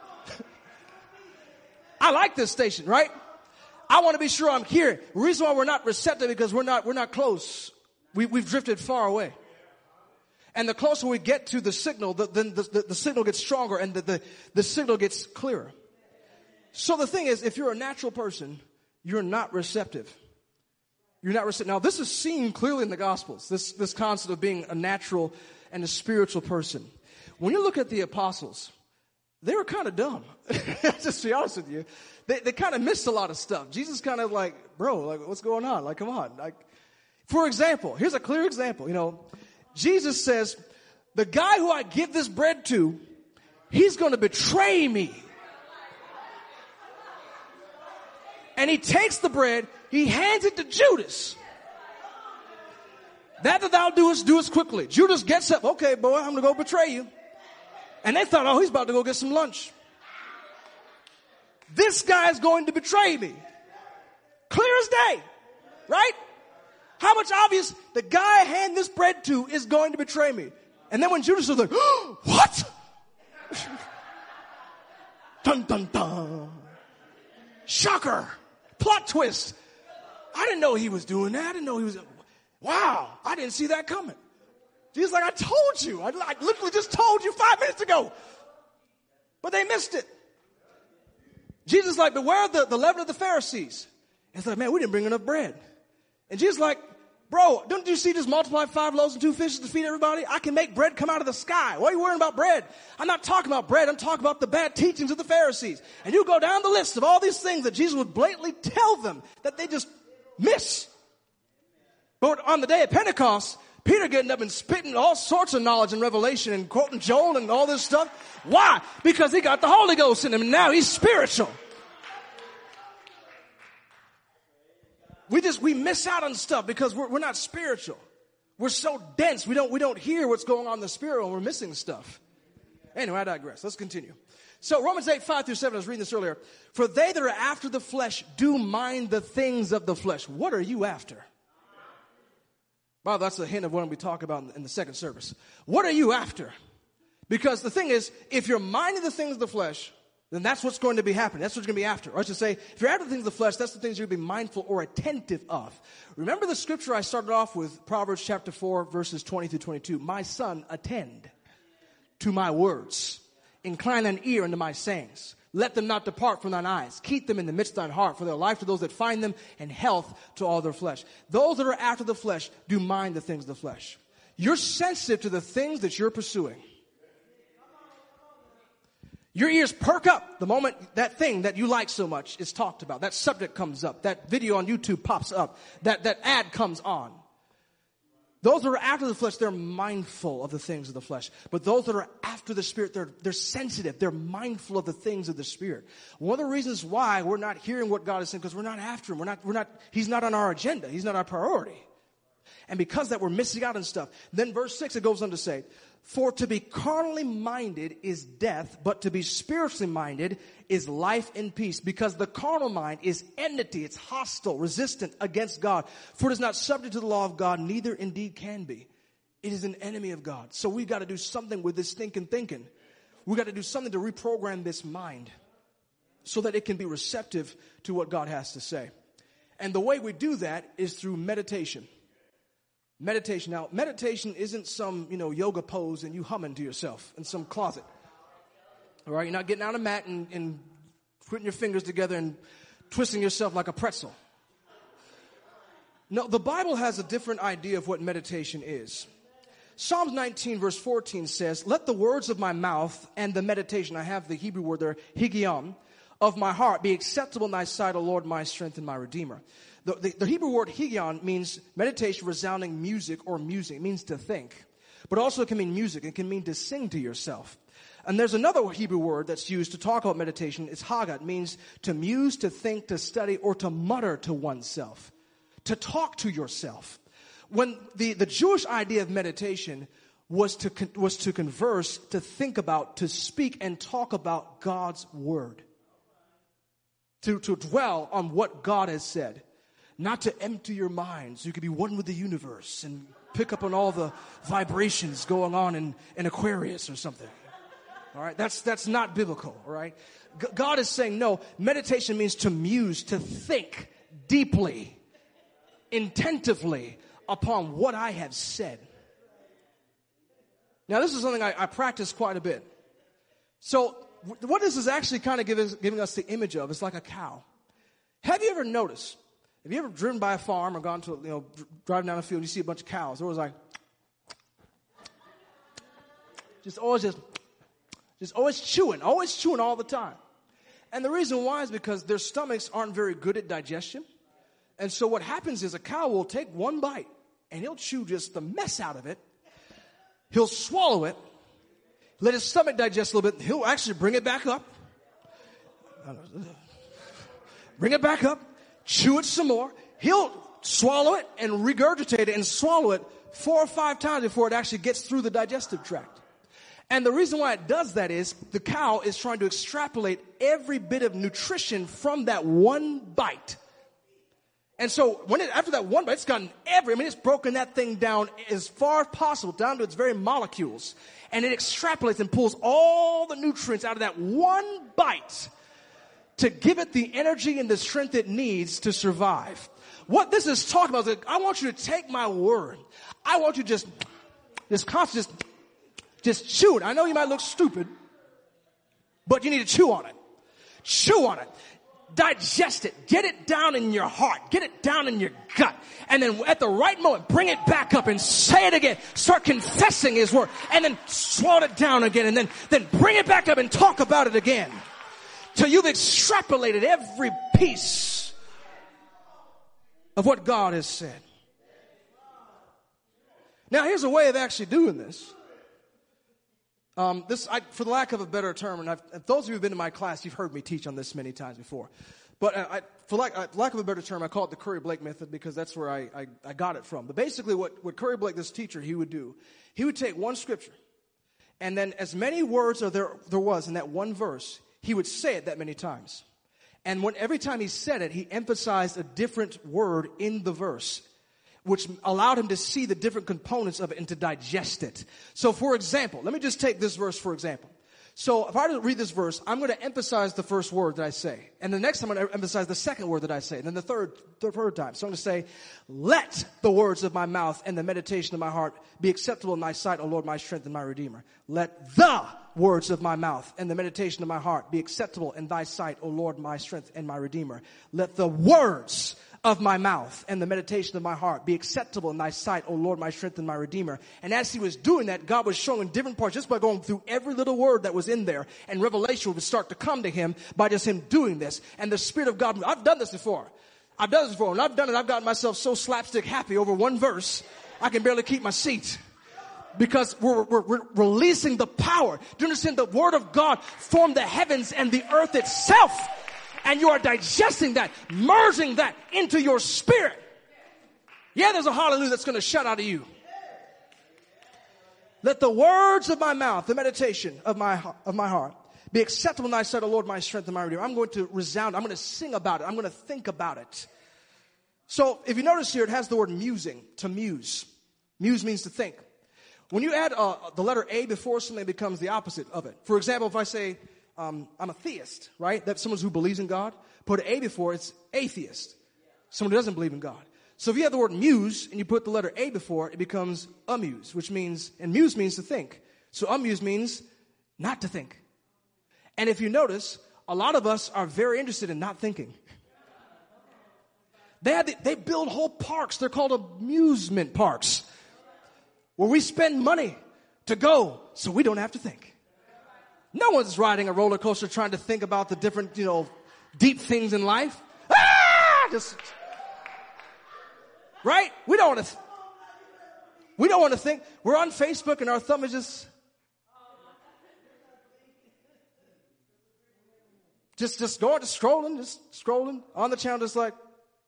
I like this station, right? I want to be sure I'm here. The reason why we're not receptive because we're not close. We've drifted far away. And the closer we get to the signal, then the signal gets stronger and the signal gets clearer. So the thing is, if you're a natural person, you're not receptive. You're not receptive. Now, this is seen clearly in the Gospels, this concept of being a natural and a spiritual person. When you look at the apostles, they were kind of dumb. Just to be honest with you. They kind of missed a lot of stuff. Jesus kind of like, bro, like, what's going on? Like, come on. Like, for example, here's a clear example. You know, Jesus says, the guy who I give this bread to, he's going to betray me. And he takes the bread, he hands it to Judas. That thou doest, do us quickly. Judas gets up. Okay, boy, I'm going to go betray you. And they thought, oh, he's about to go get some lunch. This guy's going to betray me. Clear as day. Right? How much obvious the guy I hand this bread to is going to betray me. And then when Judas was like, oh, what? Dun, dun, dun. Shocker. Plot twist. I didn't know he was doing that. I didn't know he was. Wow. I didn't see that coming. Jesus like, I told you. I literally just told you 5 minutes ago. But they missed it. Jesus like, beware of the leaven of the Pharisees. And it's like, man, we didn't bring enough bread. And Jesus like, bro, don't you see just multiply 5 loaves and 2 fishes to feed everybody? I can make bread come out of the sky. Why are you worrying about bread? I'm not talking about bread. I'm talking about the bad teachings of the Pharisees. And you go down the list of all these things that Jesus would blatantly tell them that they just miss. But on the day of Pentecost, Peter getting up and spitting all sorts of knowledge and revelation and quoting Joel and all this stuff. Why? Because he got the Holy Ghost in him and now he's spiritual. We miss out on stuff because we're not spiritual. We're so dense. We don't hear what's going on in the spirit and we're missing stuff. Anyway, I digress. Let's continue. So Romans 8, 5-7, I was reading this earlier. For they that are after the flesh do mind the things of the flesh. What are you after? Well, that's a hint of what we talk about in the second service. What are you after? Because the thing is, if you're minding the things of the flesh, then that's what's going to be happening. That's what's going to be after. Or I should say, if you're after the things of the flesh, that's the things you're going to be mindful or attentive of. Remember the scripture I started off with, Proverbs chapter 4, verses 20-22. My son, attend to my words. Incline thine ear unto my sayings. Let them not depart from thine eyes. Keep them in the midst of thine heart, for their life to those that find them, and health to all their flesh. Those that are after the flesh do mind the things of the flesh. You're sensitive to the things that you're pursuing. Your ears perk up the moment that thing that you like so much is talked about. That subject comes up. That video on YouTube pops up. That ad comes on. Those that are after the flesh, they're mindful of the things of the flesh. But those that are after the Spirit, they're sensitive. They're mindful of the things of the Spirit. One of the reasons why we're not hearing what God is saying, because we're not after Him. He's not on our agenda. He's not our priority. And because that, we're missing out on stuff. Then verse 6, it goes on to say, for to be carnally minded is death, but to be spiritually minded is life and peace. Because the carnal mind is enmity, it's hostile, resistant against God. For it is not subject to the law of God, neither indeed can be. It is an enemy of God. So we've got to do something with this stinking thinking. We've got to do something to reprogram this mind so that it can be receptive to what God has to say. And the way we do that is through meditation. Meditation. Now, meditation isn't some, yoga pose and you humming to yourself in some closet. All right? You're not getting out a mat and putting your fingers together and twisting yourself like a pretzel. No, the Bible has a different idea of what meditation is. Psalms 19 verse 14 says, let the words of my mouth and the meditation, I have the Hebrew word there, higion, of my heart be acceptable in thy sight, O Lord, my strength and my redeemer. The Hebrew word higion means meditation, resounding music or music. It means to think. But also it can mean music. It can mean to sing to yourself. And there's another Hebrew word that's used to talk about meditation. It's haga. It means to muse, to think, to study, or to mutter to oneself. To talk to yourself. When the Jewish idea of meditation was to converse, to think about, to speak and talk about God's word. To dwell on what God has said. Not to empty your mind so you can be one with the universe and pick up on all the vibrations going on in Aquarius or something. All right, that's not biblical, all right? God is saying, no, meditation means to muse, to think deeply, intentively upon what I have said. Now, this is something I practice quite a bit. So, what this is actually kind of giving us the image of, it's like a cow. Have you ever noticed, have you ever driven by a farm or gone to, driving down a field and you see a bunch of cows? They're always like, just always chewing all the time. And the reason why is because their stomachs aren't very good at digestion. And so what happens is a cow will take one bite and he'll chew just the mess out of it. He'll swallow it, let his stomach digest a little bit. He'll actually bring it back up. Chew it some more. He'll swallow it and regurgitate it and swallow it 4 or 5 times before it actually gets through the digestive tract. And the reason why it does that is the cow is trying to extrapolate every bit of nutrition from that one bite. And so after that one bite, it's gotten it's broken that thing down as far as possible, down to its very molecules. And it extrapolates and pulls all the nutrients out of that one bite to give it the energy and the strength it needs to survive. What this is talking about is that I want you to take my word. I want you to just chew it. I know you might look stupid, but you need to chew on it. Chew on it. Digest it. Get it down in your heart. Get it down in your gut. And then at the right moment, bring it back up and say it again. Start confessing his word. And then swallow it down again. And then bring it back up and talk about it again. Till you've extrapolated every piece of what God has said. Now here's a way of actually doing this. For the lack of a better term, and those of you who've been in my class, you've heard me teach on this many times before. But for lack of a better term, I call it the Curry-Blake method because that's where I got it from. But basically what Curry-Blake, this teacher, he would do, he would take one scripture, and then as many words as there was in that one verse, he would say it that many times. And every time he said it, he emphasized a different word in the verse, which allowed him to see the different components of it and to digest it. So, for example, let me just take this verse for example. So, if I were to read this verse, I'm going to emphasize the first word that I say. And the next time I'm going to emphasize the second word that I say. And then the third time. So I'm going to say, let the words of my mouth and the meditation of my heart be acceptable in thy sight, O Lord, my strength and my redeemer. Let the words of my mouth and the meditation of my heart be acceptable in thy sight, O Lord, my strength and my redeemer. Let the words of my mouth and the meditation of my heart be acceptable in thy sight, O Lord, my strength and my redeemer. And as he was doing that, God was showing different parts just by going through every little word that was in there, and revelation would start to come to him by just him doing this. And the Spirit of God, I've done this before. When I've done it, I've gotten myself so slapstick happy over one verse, I can barely keep my seat. Because we're releasing the power. Do you understand? The Word of God formed the heavens and the earth itself. And you are digesting that, merging that into your spirit. Yeah, there's a hallelujah that's going to shout out of you. Let the words of my mouth, the meditation of my heart, be acceptable in thy sight, O Lord, my strength and my redeemer. I'm going to resound. I'm going to sing about it. I'm going to think about it. So if you notice here, it has the word musing, to muse. Muse means to think. When you add the letter A before something, it becomes the opposite of it. For example, if I say, I'm a theist, right? That's someone who believes in God. Put an A before, it's atheist. Someone who doesn't believe in God. So if you have the word muse and you put the letter A before it, it becomes amuse, which means, and muse means to think. So amuse means not to think. And if you notice, a lot of us are very interested in not thinking. They build whole parks. They're called amusement parks, where we spend money to go so we don't have to think. No one's riding a roller coaster trying to think about the different, deep things in life. Right? We don't want to think. We're on Facebook and our thumb is just going, scrolling on the channel, just like,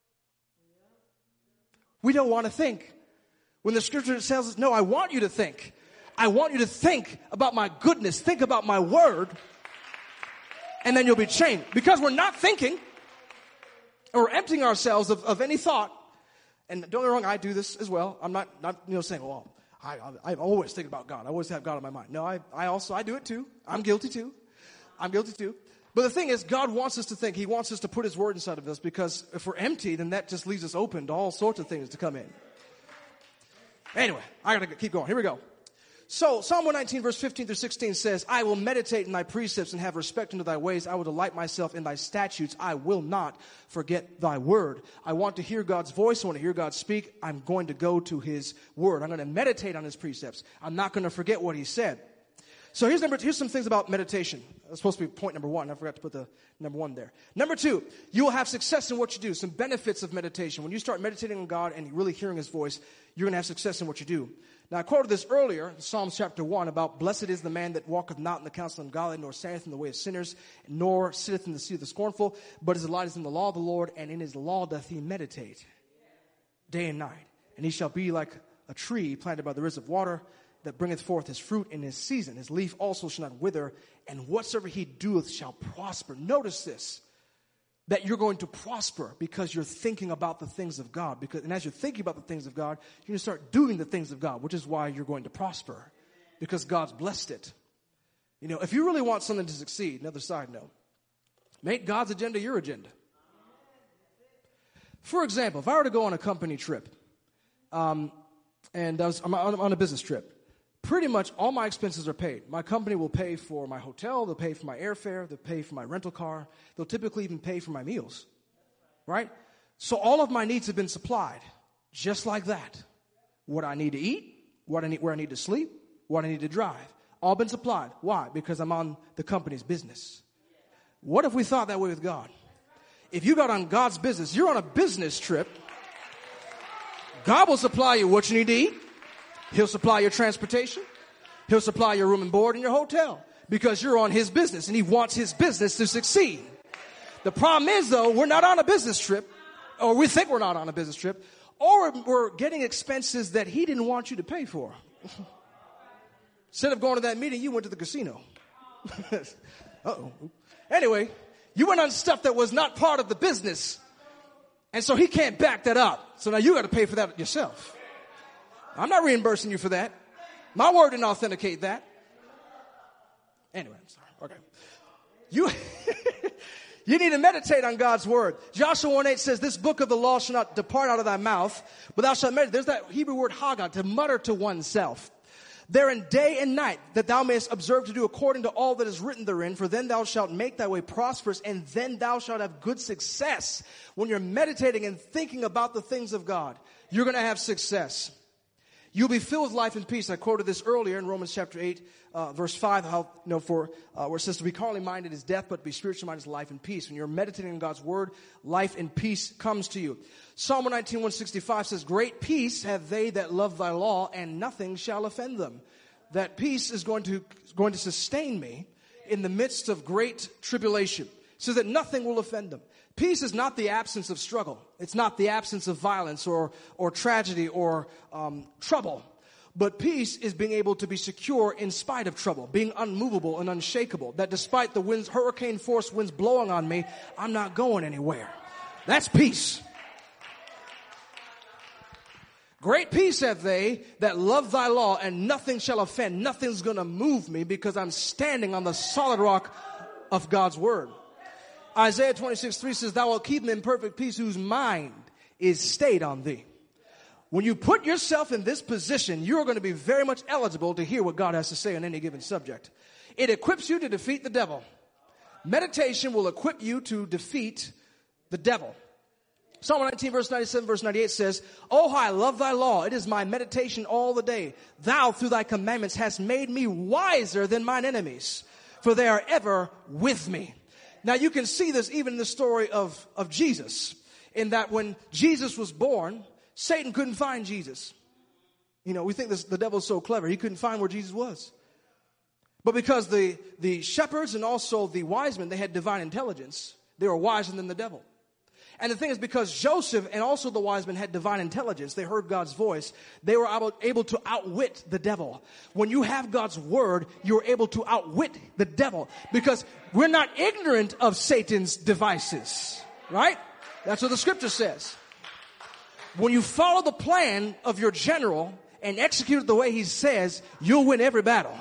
we don't want to think. When the scripture tells us, no, I want you to think. I want you to think about my goodness, think about my word, and then you'll be changed. Because we're not thinking, or emptying ourselves of any thought. And don't get me wrong, I do this as well. I'm not saying, well, I always think about God. I always have God on my mind. No, I do it too. I'm guilty too. But the thing is, God wants us to think. He wants us to put his word inside of us, because if we're empty, then that just leaves us open to all sorts of things to come in. Anyway, I got to keep going. Here we go. So Psalm 119 verse 15 through 16 says, I will meditate in thy precepts and have respect unto thy ways. I will delight myself in thy statutes. I will not forget thy word. I want to hear God's voice. I want to hear God speak. I'm going to go to his word. I'm going to meditate on his precepts. I'm not going to forget what he said. So here's some things about meditation. That's supposed to be point number one. I forgot to put the number one there. Number two, you will have success in what you do. Some benefits of meditation. When you start meditating on God and really hearing his voice, you're going to have success in what you do. Now, I quoted this earlier in Psalms chapter 1 about, blessed is the man that walketh not in the counsel of ungodly, nor standeth in the way of sinners, nor sitteth in the seat of the scornful, but his delight is in the law of the Lord, and in his law doth he meditate day and night. And he shall be like a tree planted by the rivers of water, that bringeth forth his fruit in his season. His leaf also shall not wither, and whatsoever he doeth shall prosper. Notice this, that you're going to prosper because you're thinking about the things of God. And as you're thinking about the things of God, you're going to start doing the things of God, which is why you're going to prosper, because God's blessed it. If you really want something to succeed, another side note, make God's agenda your agenda. For example, if I were to go on a company trip, and I'm on a business trip, pretty much all my expenses are paid. My company will pay for my hotel, they'll pay for my airfare, they'll pay for my rental car, they'll typically even pay for my meals, right? So all of my needs have been supplied, just like that. What I need to eat, where I need to sleep, what I need to drive, all been supplied. Why? Because I'm on the company's business. What if we thought that way with God? If you got on God's business, you're on a business trip, God will supply you what you need to eat. He'll supply your transportation. He'll supply your room and board in your hotel, because you're on his business and he wants his business to succeed. The problem is, though, we're not on a business trip, or we think we're not on a business trip, or we're getting expenses that he didn't want you to pay for. Instead of going to that meeting, you went to the casino. Uh-oh. Anyway, you went on stuff that was not part of the business. And so he can't back that up. So now you got to pay for that yourself. I'm not reimbursing you for that. My word didn't authenticate that. Anyway, I'm sorry. Okay. You need to meditate on God's word. Joshua 1:8 says, this book of the law shall not depart out of thy mouth, but thou shalt meditate. There's that Hebrew word haggah, to mutter to oneself. Therein day and night, that thou mayest observe to do according to all that is written therein, for then thou shalt make thy way prosperous, and then thou shalt have good success. When you're meditating and thinking about the things of God, you're going to have success. You'll be filled with life and peace. I quoted this earlier in Romans chapter 8, verse 5, where it says to be carnally minded is death, but to be spiritually minded is life and peace. When you're meditating on God's word, life and peace comes to you. Psalm 119, 165 says, great peace have they that love thy law, and nothing shall offend them. That peace is going to sustain me in the midst of great tribulation, so that nothing will offend them. Peace is not the absence of struggle. It's not the absence of violence or tragedy or trouble. But peace is being able to be secure in spite of trouble, being unmovable and unshakable. That despite the winds, hurricane force winds blowing on me, I'm not going anywhere. That's peace. Great peace have they that love thy law, and nothing shall offend. Nothing's going to move me, because I'm standing on the solid rock of God's word. Isaiah 26:3 says, thou wilt keep him in perfect peace whose mind is stayed on thee. When you put yourself in this position, you're going to be very much eligible to hear what God has to say on any given subject. It equips you to defeat the devil. Meditation will equip you to defeat the devil. Psalm 19 verse 97 verse 98 says, "Oh, how I love thy law. It is my meditation all the day. Thou through thy commandments hast made me wiser than mine enemies, for they are ever with me." Now you can see this even in the story of Jesus, in that when Jesus was born, Satan couldn't find Jesus. You know, we think the devil's so clever. He couldn't find where Jesus was. But because the shepherds and also the wise men, they had divine intelligence, they were wiser than the devil. And the thing is, because Joseph and also the wise men had divine intelligence, they heard God's voice, they were able to outwit the devil. When you have God's word, you're able to outwit the devil, because we're not ignorant of Satan's devices, right? That's what the scripture says. When you follow the plan of your general and execute it the way he says, you'll win every battle.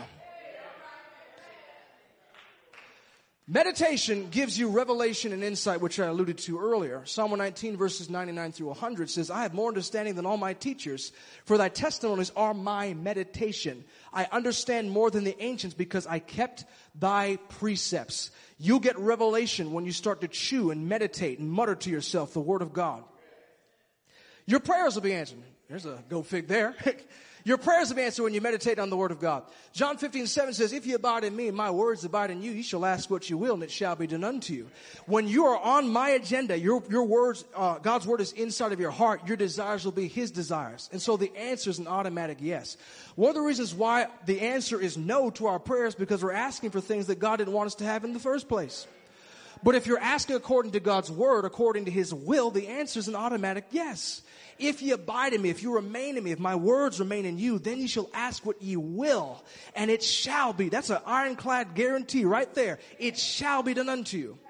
Meditation gives you revelation and insight, which I alluded to earlier. Psalm 119 verses 99 through 100 says, "I have more understanding than all my teachers, for thy testimonies are my meditation. I understand more than the ancients because I kept thy precepts." You'll get revelation when you start to chew and meditate and mutter to yourself the word of God. Your prayers will be answered. There's a go fig there. Your prayers will be answered when you meditate on the word of God. John 15:7 says, "If you abide in me and my words abide in you, you shall ask what you will and it shall be done unto you." When you are on my agenda, your words, God's word is inside of your heart, your desires will be his desires. And so the answer is an automatic yes. One of the reasons why the answer is no to our prayers, because we're asking for things that God didn't want us to have in the first place. But if you're asking according to God's word, according to his will, the answer is an automatic yes. "If ye abide in me, if you remain in me, if my words remain in you, then ye shall ask what ye will, and it shall be." That's an ironclad guarantee right there. It shall be done unto you.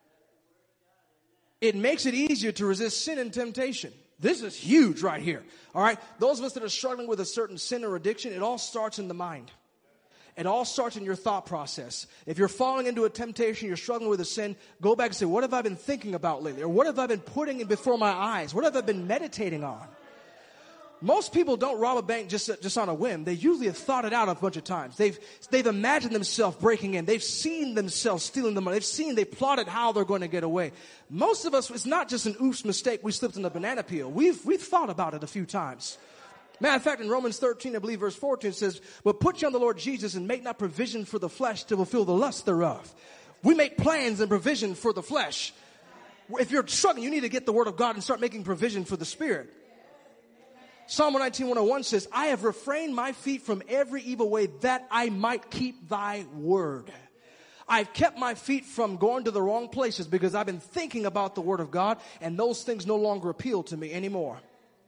It makes it easier to resist sin and temptation. This is huge right here. All right. Those of us that are struggling with a certain sin or addiction, it all starts in the mind. It all starts in your thought process. If you're falling into a temptation, you're struggling with a sin, go back and say, what have I been thinking about lately? Or what have I been putting before my eyes? What have I been meditating on? Most people don't rob a bank just on a whim. They usually have thought it out a bunch of times. They've imagined themselves breaking in. They've seen themselves stealing the money. They've plotted how they're going to get away. Most of us, it's not just an oops mistake, we slipped in a banana peel. We've thought about it a few times. Matter of fact, in Romans 13, I believe verse 14 says, "But put ye on the Lord Jesus and make not provision for the flesh to fulfill the lust thereof." We make plans and provision for the flesh. If you're struggling, you need to get the word of God and start making provision for the spirit. Psalm 119, 101 says, "I have refrained my feet from every evil way that I might keep thy word." I've kept my feet from going to the wrong places because I've been thinking about the word of God, and those things no longer appeal to me anymore.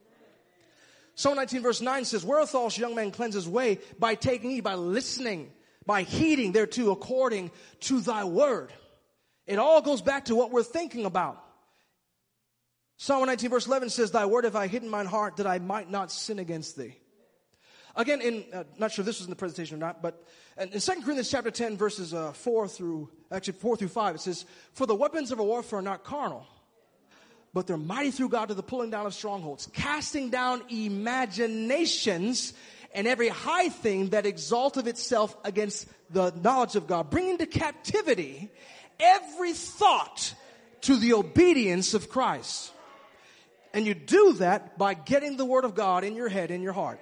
Psalm 19 verse 9 says, "Wherewithal shall young man cleanse his way? By taking heed, by listening, by heeding thereto according to thy word." It all goes back to what we're thinking about. Psalm 119 verse 11 says, "Thy word have I hidden in mine heart, that I might not sin against thee." Again, not sure if this was in the presentation or not, but in 2 Corinthians chapter 10 verses 4 through 5, it says, "For the weapons of our warfare are not carnal, but they're mighty through God to the pulling down of strongholds, casting down imaginations and every high thing that exalteth itself against the knowledge of God, bringing to captivity every thought to the obedience of Christ." And you do that by getting the word of God in your head, in your heart.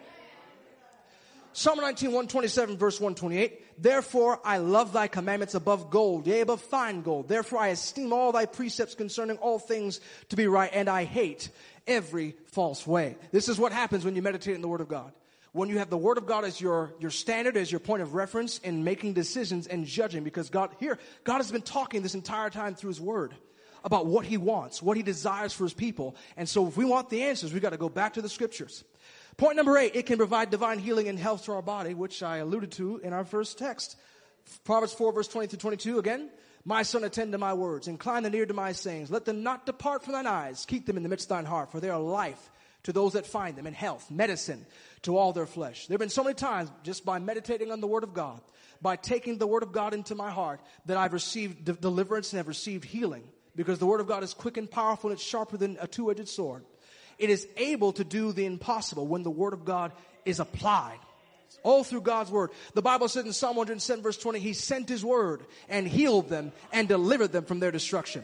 Psalm 19, 127, verse 128. "Therefore I love thy commandments above gold, yea, above fine gold. Therefore I esteem all thy precepts concerning all things to be right, and I hate every false way." This is what happens when you meditate in the word of God. When you have the word of God as your standard, as your point of reference in making decisions and judging, because God has been talking this entire time through his word about what he wants, what he desires for his people. And so if we want the answers, we've got to go back to the scriptures. Point number 8, it can provide divine healing and health to our body, which I alluded to in our first text. Proverbs 4, verse 20 through 22, again. "My son, attend to my words. Incline thine ear to my sayings. Let them not depart from thine eyes. Keep them in the midst of thine heart, for they are life to those that find them, and health, medicine to all their flesh." There have been so many times, just by meditating on the word of God, by taking the word of God into my heart, that I've received deliverance and have received healing. Because the word of God is quick and powerful, and it's sharper than a two-edged sword. It is able to do the impossible when the word of God is applied. All through God's word. The Bible says in Psalm 107 verse 20, he sent his word and healed them and delivered them from their destruction.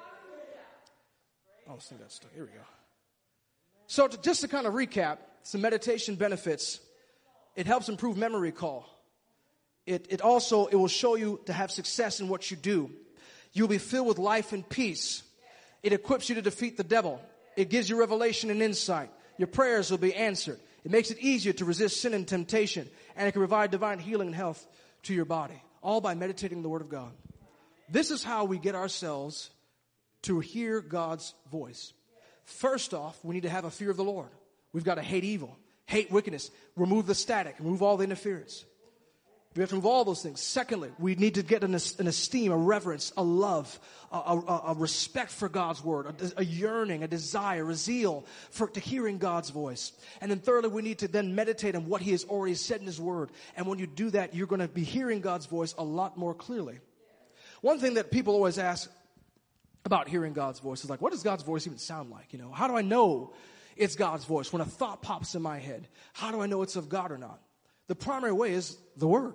Oh, see that stuff. Here we go. So just to kind of recap, some meditation benefits. It helps improve memory recall. It will show you to have success in what you do. You'll be filled with life and peace. It equips you to defeat the devil. It gives you revelation and insight. Your prayers will be answered. It makes it easier to resist sin and temptation. And it can provide divine healing and health to your body. All by meditating the word of God. This is how we get ourselves to hear God's voice. First off, we need to have a fear of the Lord. We've got to hate evil, hate wickedness, remove the static, remove all the interference. We have to remove all those things. Secondly, we need to get an esteem, a reverence, a love, a respect for God's word, a yearning, a desire, a zeal to hearing God's voice. And then thirdly, we need to then meditate on what he has already said in his word. And when you do that, you're going to be hearing God's voice a lot more clearly. One thing that people always ask about hearing God's voice is like, what does God's voice even sound like? You know, how do I know it's God's voice? When a thought pops in my head, how do I know it's of God or not? The primary way is the word.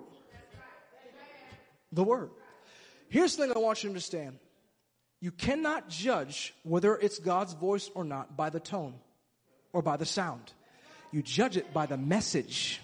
The word. Here's the thing I want you to understand. You cannot judge whether it's God's voice or not by the tone or by the sound. You judge it by the message.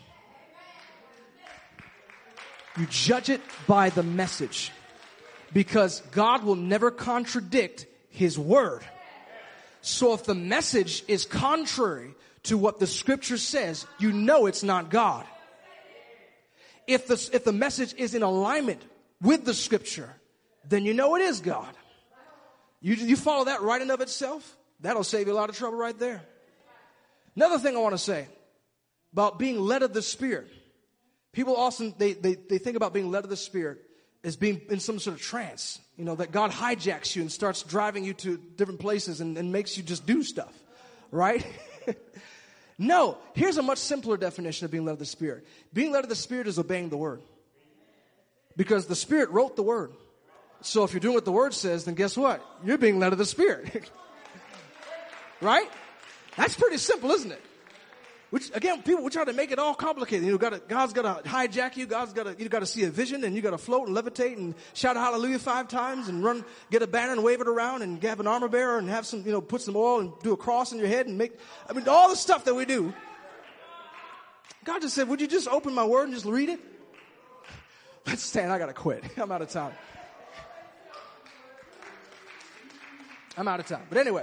You judge it by the message. Because God will never contradict his word. So if the message is contrary to what the scripture says, you know it's not God. If the message is in alignment with the scripture, then you know it is God. You follow that right and of itself, that'll save you a lot of trouble right there. Another thing I want to say about being led of the Spirit. People often, they think about being led of the Spirit as being in some sort of trance. You know, that God hijacks you and starts driving you to different places and makes you just do stuff. Right? No. Here's a much simpler definition of being led of the Spirit. Being led of the Spirit is obeying the Word. Because the Spirit wrote the Word. So if you're doing what the Word says, then guess what? You're being led of the Spirit. Right? That's pretty simple, isn't it? Which, again, people we try to make it all complicated. You know, God's got to hijack you. You got to see a vision, and you got to float and levitate and shout hallelujah 5 times and run, get a banner and wave it around and have an armor bearer and have some, put some oil and do a cross in your head and all the stuff that we do. God just said, would you just open my word and just read it? Let's stand. I got to quit. I'm out of time. But anyway.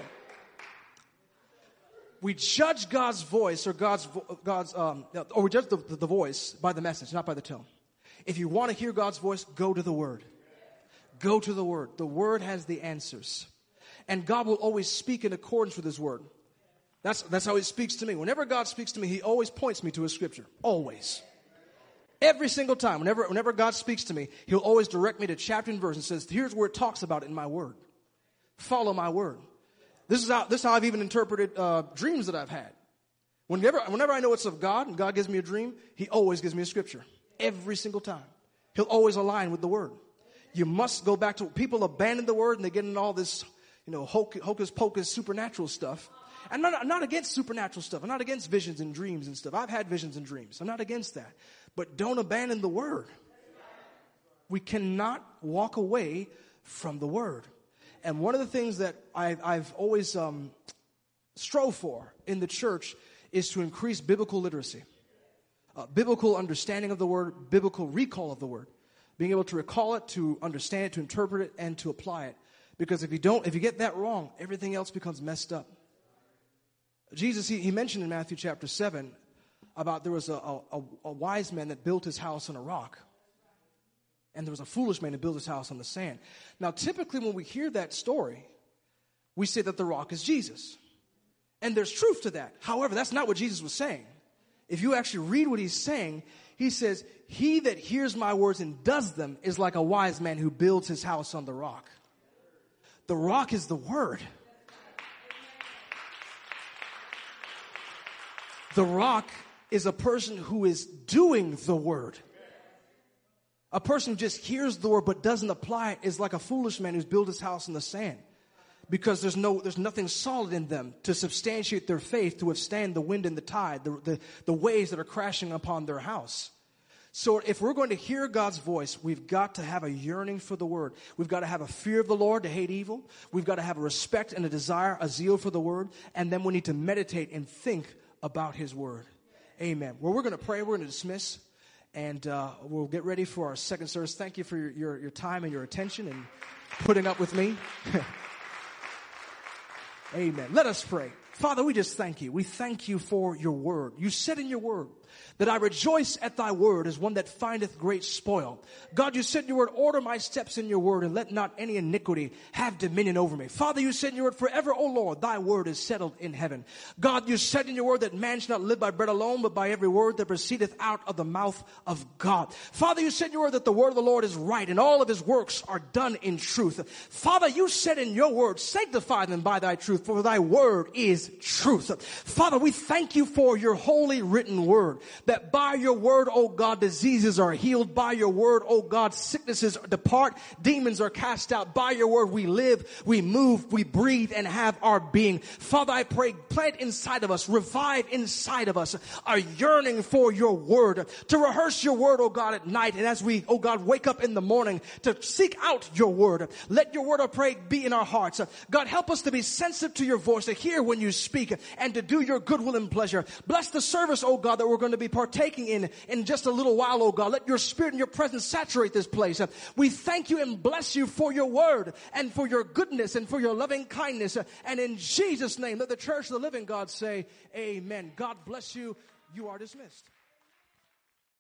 We judge God's voice or we judge the voice by the message, not by the tone. If you want to hear God's voice, go to the Word. Go to the Word. The Word has the answers. And God will always speak in accordance with His Word. That's how He speaks to me. Whenever God speaks to me, He always points me to a scripture. Always. Every single time. Whenever God speaks to me, He'll always direct me to chapter and verse and says, here's where it talks about it in my Word. Follow my Word. This is how I've even interpreted dreams that I've had. Whenever I know it's of God and God gives me a dream, He always gives me a scripture. Every single time. He'll always align with the Word. You must go back to, people abandon the Word and they get into all this, hocus pocus supernatural stuff. I'm not against supernatural stuff. I'm not against visions and dreams and stuff. I've had visions and dreams. I'm not against that. But don't abandon the Word. We cannot walk away from the Word. And one of the things that I've always strove for in the church is to increase biblical literacy, biblical understanding of the Word, biblical recall of the Word, being able to recall it, to understand it, to interpret it, and to apply it. Because if you get that wrong, everything else becomes messed up. Jesus, he mentioned in Matthew chapter 7 about there was a wise man that built his house on a rock. And there was a foolish man who built his house on the sand. Now, typically when we hear that story, we say that the rock is Jesus. And there's truth to that. However, that's not what Jesus was saying. If you actually read what he's saying, he says, he that hears my words and does them is like a wise man who builds his house on the rock. The rock is the Word. The rock is a person who is doing the Word. A person who just hears the Word but doesn't apply it is like a foolish man who's built his house in the sand. because there's nothing solid in them to substantiate their faith to withstand the wind and the tide, the waves that are crashing upon their house. So if we're going to hear God's voice, we've got to have a yearning for the Word. We've got to have a fear of the Lord to hate evil. We've got to have a respect and a desire, a zeal for the Word. And then we need to meditate and think about His Word. Amen. Well, we're going to pray. We're going to dismiss. And we'll get ready for our second service. Thank you for your time and your attention and putting up with me. Amen. Let us pray. Father, we just thank you. We thank you for your word. You said in your word that I rejoice at thy word as one that findeth great spoil. God, you said in your word, order my steps in your word and let not any iniquity have dominion over me. Father, you said in your word, forever, O Lord, thy word is settled in heaven. God, you said in your word that man shall not live by bread alone, but by every word that proceedeth out of the mouth of God. Father, you said in your word that the word of the Lord is right and all of his works are done in truth. Father, you said in your word, sanctify them by thy truth, for thy word is truth. Father, we thank you for your holy written word, that by your word, oh God, diseases are healed. By your word, oh God, sicknesses depart, demons are cast out. By your word, we live, we move, we breathe, and have our being. Father, I pray, plant inside of us, revive inside of us a yearning for your word, to rehearse your word, oh God, at night. And as we, oh God, wake up in the morning to seek out your word, let your word, I pray, be in our hearts. God, help us to be sensitive to your voice, to hear when you speak, and to do your good will and pleasure. Bless the service, oh God, that we're going to be partaking in just a little while, oh God. Let your spirit and your presence saturate this place. We thank you and bless you for your word and for your goodness and for your loving kindness. And in Jesus' name, let the church of the living God say, amen. God bless you. You are dismissed.